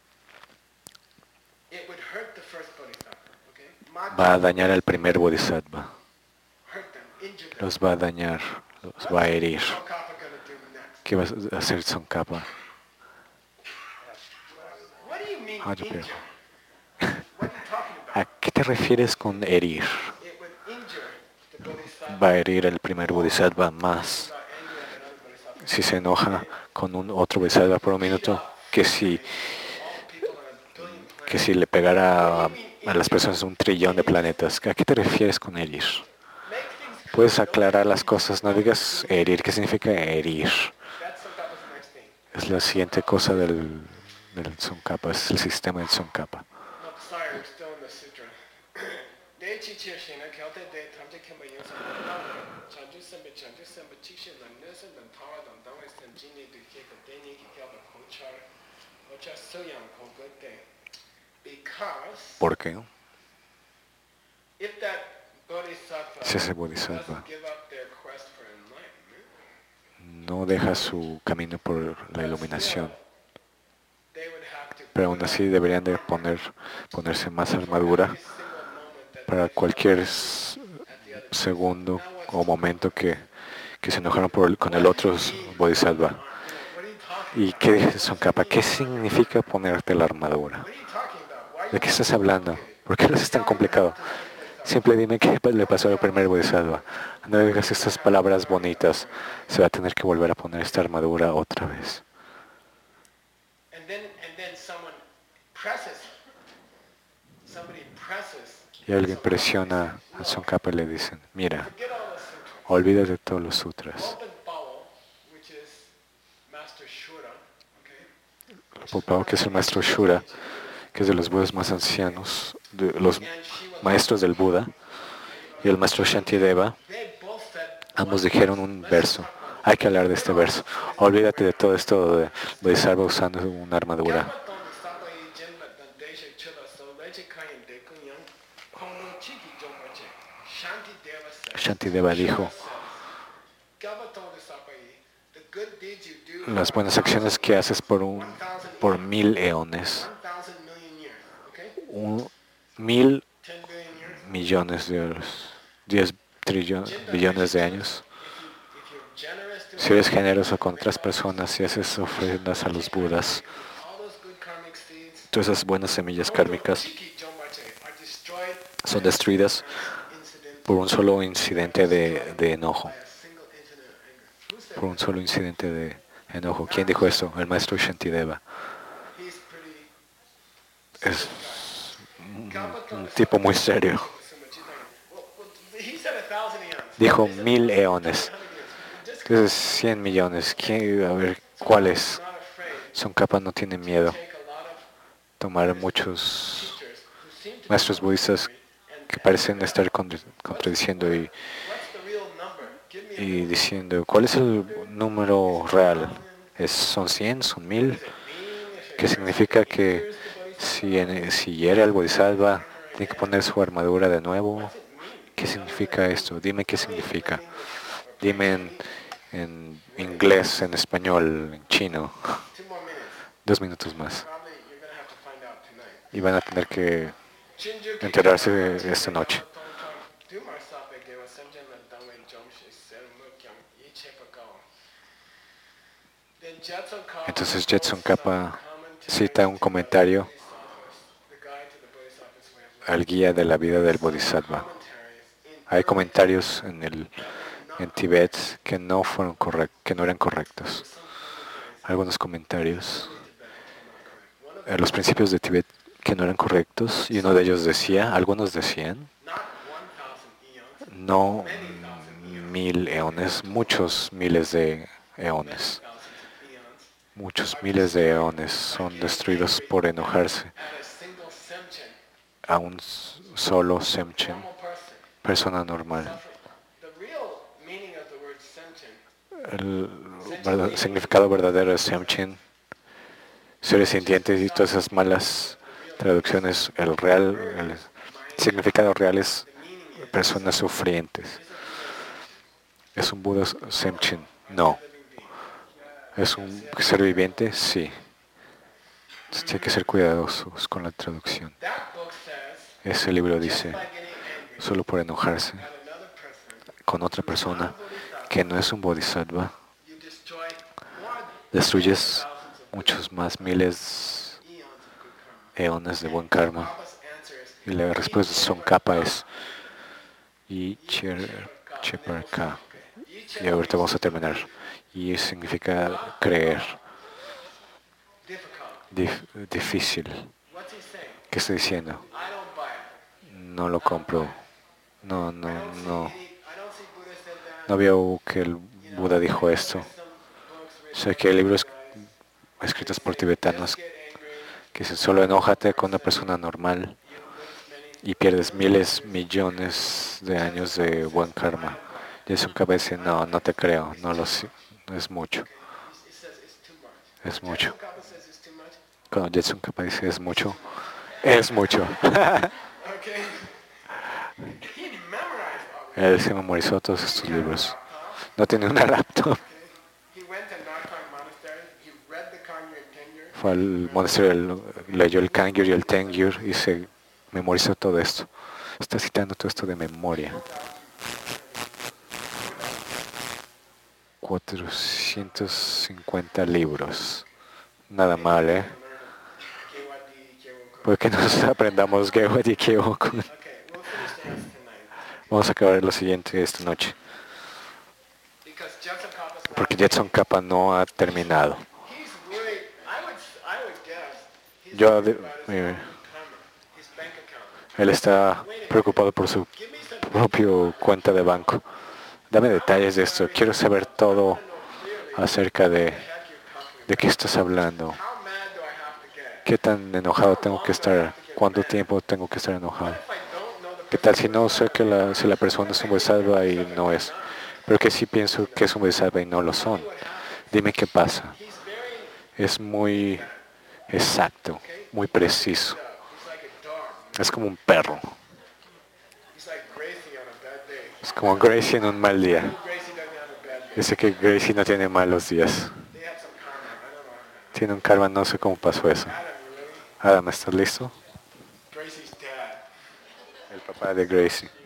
It would hurt the first bodhisattva. Okay? Va a dañar al primer bodhisattva. Hurt them, injure them. Los va a dañar, los va a herir. Tsongkhapa gonna do next? ¿Qué va a hacer Tsongkhapa? What do you mean How do you injure? feel? What are you talking about? ¿A qué te refieres con herir? It would injure the bodhisattva. Va a herir al primer bodhisattva más Got angry at another bodhisattva. si se enoja con un otro bodhisattva por un minuto que si, All people on a billion planets. que si le pegara a, a las personas un trillón de planetas. ¿A qué te refieres con herir? Make things Puedes aclarar las cosas, no digas herir. ¿Qué significa herir? That's Tsongkhapa's next thing. Es la siguiente cosa del, del Tsongkhapa, es el sistema del Tsongkhapa. No, sorry, we're still in the sutra. Deichi Chirshina, Kyoto De, Tamje Kemba Yosa, Chanju Semba, Chanju Semba, Chishin, and Nison, and Tawa, and Dawes, and Jini, the Kika, Deni, Kikaba, Kochar, Ocha Suyang, Kogut De. Because ¿Por qué? if that bodhisattva Si ese bodhisattva doesn't give up their quest for enlightenment, no deja su camino por la iluminación, they would have to pero aún así deberían de poner, ponerse más armadura every single moment that para cualquier s- segundo o momento que, que se enojaron por el- con el otro s- bodhisattva. what are you talking ¿Y qué dice Tsongkhapa? ¿Qué significa ponerte la armadura? What are you talking about? Why ¿De qué estás hablando? ¿Por qué lo haces tan complicado? Simple dime qué le pasó al primer bodhisattva. No digas estas palabras bonitas. Se va a tener que volver a poner esta armadura otra vez. And then and then someone presses somebody presses Y alguien presiona a Tsongkhapa y le dicen, mira, forget all the sutras. olvídate de todos los sutras. Open Pao, which is Master Shura, okay? Por Pao, que es el maestro Shura, que es de los budas más ancianos, de los maestros del Buda, y el maestro Shantideva, They both said ambos dijeron un verso. Hay que hablar de este verso. Olvídate de todo esto de Bodhisattva usando una armadura. Gabaton Sabai Jinba Dan Deshe Chula So Leche Kayan Dekunyang Kongun Chiki Jombache Shanti Deva said Shantideva dijo, Gabaton Sabai the good deeds you do las buenas acciones que haces por, un, por mil eones, one thousand million years, okay? un, mil ten billion years. millones de euros, diez trillones, billones de años. If you're generous to Si eres generoso con otras personas, si haces ofrendas a los Budas, all those good karmic seeds, todas esas buenas semillas kármicas Chiki Jombache are destroyed son destruidas incident por un solo incidente de, de enojo, by a single incident of anger. Who said por un solo incidente de enojo. ¿Quién dijo eso? El maestro Shantideva. he's pretty Es un, un tipo muy serio. Well, well, he said a thousand eons. Dijo mil eones. Just Entonces, cien millones. ¿Quién, a ver, ¿cuáles? not afraid Tsongkhapa no tiene miedo. to take a lot of Tomar muchos teachers who seem to maestros budistas and que parecen estar contra- contradiciendo y, what's the real number? Give me a y diciendo, ¿cuál es el número real? ¿Es, ¿Son cien? ¿Son mil? mean if ¿Qué significa que si, en- si hiere al bodhisattva tiene que poner su armadura de nuevo? ¿Qué significa esto? Dime qué significa. Dime en, en inglés, en español, en chino. two more minutes. Dos minutos más. Probably you're gonna have to find out tonight. Y van a tener que Shinjuku enterarse de esta noche. Dumar Sape gave a Semjen and Dangwei Jomshi Sermukyang Ichepakao. Then Jetson Kappa Entonces Jetson Kappa cita un comentario the guide to the Bodhisattva's way of life. al guía de la vida del bodhisattva. Commentaries in Hay comentarios en el en Tibet que no fueron correct, que no eran correctos. Algunos comentarios en los principios de Tibet que no eran correctos y uno de ellos decía, algunos decían, not one thousand eons, no mil eones, muchos miles de eones. thousands of eons, Muchos miles de eones son destruidos por enojarse at a single Semchen, a un s- solo Semchen, normal person. persona normal. The real meaning of the word Semchen El verdad- significado verdadero de Semchen, seres sintientes y todas esas malas traducciones, el real, el significado real es personas sufrientes. ¿Es un Buda Semchen? No. ¿Es un ser viviente? Sí. Entonces hay que ser cuidadosos con la traducción. That book says, Ese libro just dice, by getting angry solo por enojarse at another person, con otra who's not a persona bodhisattva, que no es un bodhisattva, you destroy more destruyes thousands of muchos más miles eons of good karma. eones de buen karma. Papa's answer is, Y la respuesta de Son Kappa es y Cheparka. Y ahorita vamos a terminar. Y significa creer. difficult. Dif- difícil. What's he saying? ¿Qué estoy diciendo? I don't buy it. No lo compro. No, no, I don't see no. any, I don't see Buddha said that. No veo que el You know, Buda dijo there's esto. some books written Sé by que hay libros guys, escritos they por say, tibetanos just get angry, que dicen solo enójate con una persona normal you lose many. y pierdes miles, millones de años de buen karma. Y es un cabeza, no, no te creo, no lo sé, es mucho, Okay, he, he says it's too much. es mucho. Jetsun Kappa says it's too much. Cuando Jetsun Kappa dice es mucho, es mucho. Okay. He memorized all of it. Él se memorizó todos estos libros. No tiene una laptop. Okay. He went to Nartang Monastery. He read the Kangyur and Tengyur. Fue al monasterio, él leyó el Kangyur y el Tengyur y se memorizó todo esto. Está citando todo esto de memoria. cuatrocientos cincuenta libros. Nada mal, ¿eh? Gewadi, Gewoko. Porque nos aprendamos Gewadi Kyoko. Okay, we'll finish the answer tonight. Vamos a acabar lo siguiente esta noche. Because Jetsun Kappa's not. Porque Jetsun Kappa no ha terminado. He's worried. I would, I would guess. He's Yo, worried de- about his mire, own karma, his bank account. él está preocupado por su Give me some. propio cuenta de banco. Dame detalles de esto. Quiero saber todo acerca de, Heck, you're talking de qué estás hablando. about. How mad do I have to get? ¿Qué tan enojado tengo que estar? ¿Cuánto tiempo tengo que estar enojado? If I don't know the ¿Qué tal si no sé que la, si la persona es un bodhisattva y no es? Pero que sí pienso que es un bodhisattva y no lo son. Dime qué pasa. he's very Es muy exacto, muy preciso. he's like a dog. Es como un perro. He's like Gracie on a bad day. Es como Gracie en un mal día. Gracie doesn't have a bad day. Dice que Gracie no tiene malos días. They have some karma. I don't know. Tiene un karma, no sé cómo pasó eso. Adam, you really? Adam, ¿estás listo? Gracie's dad. El papá de Gracie.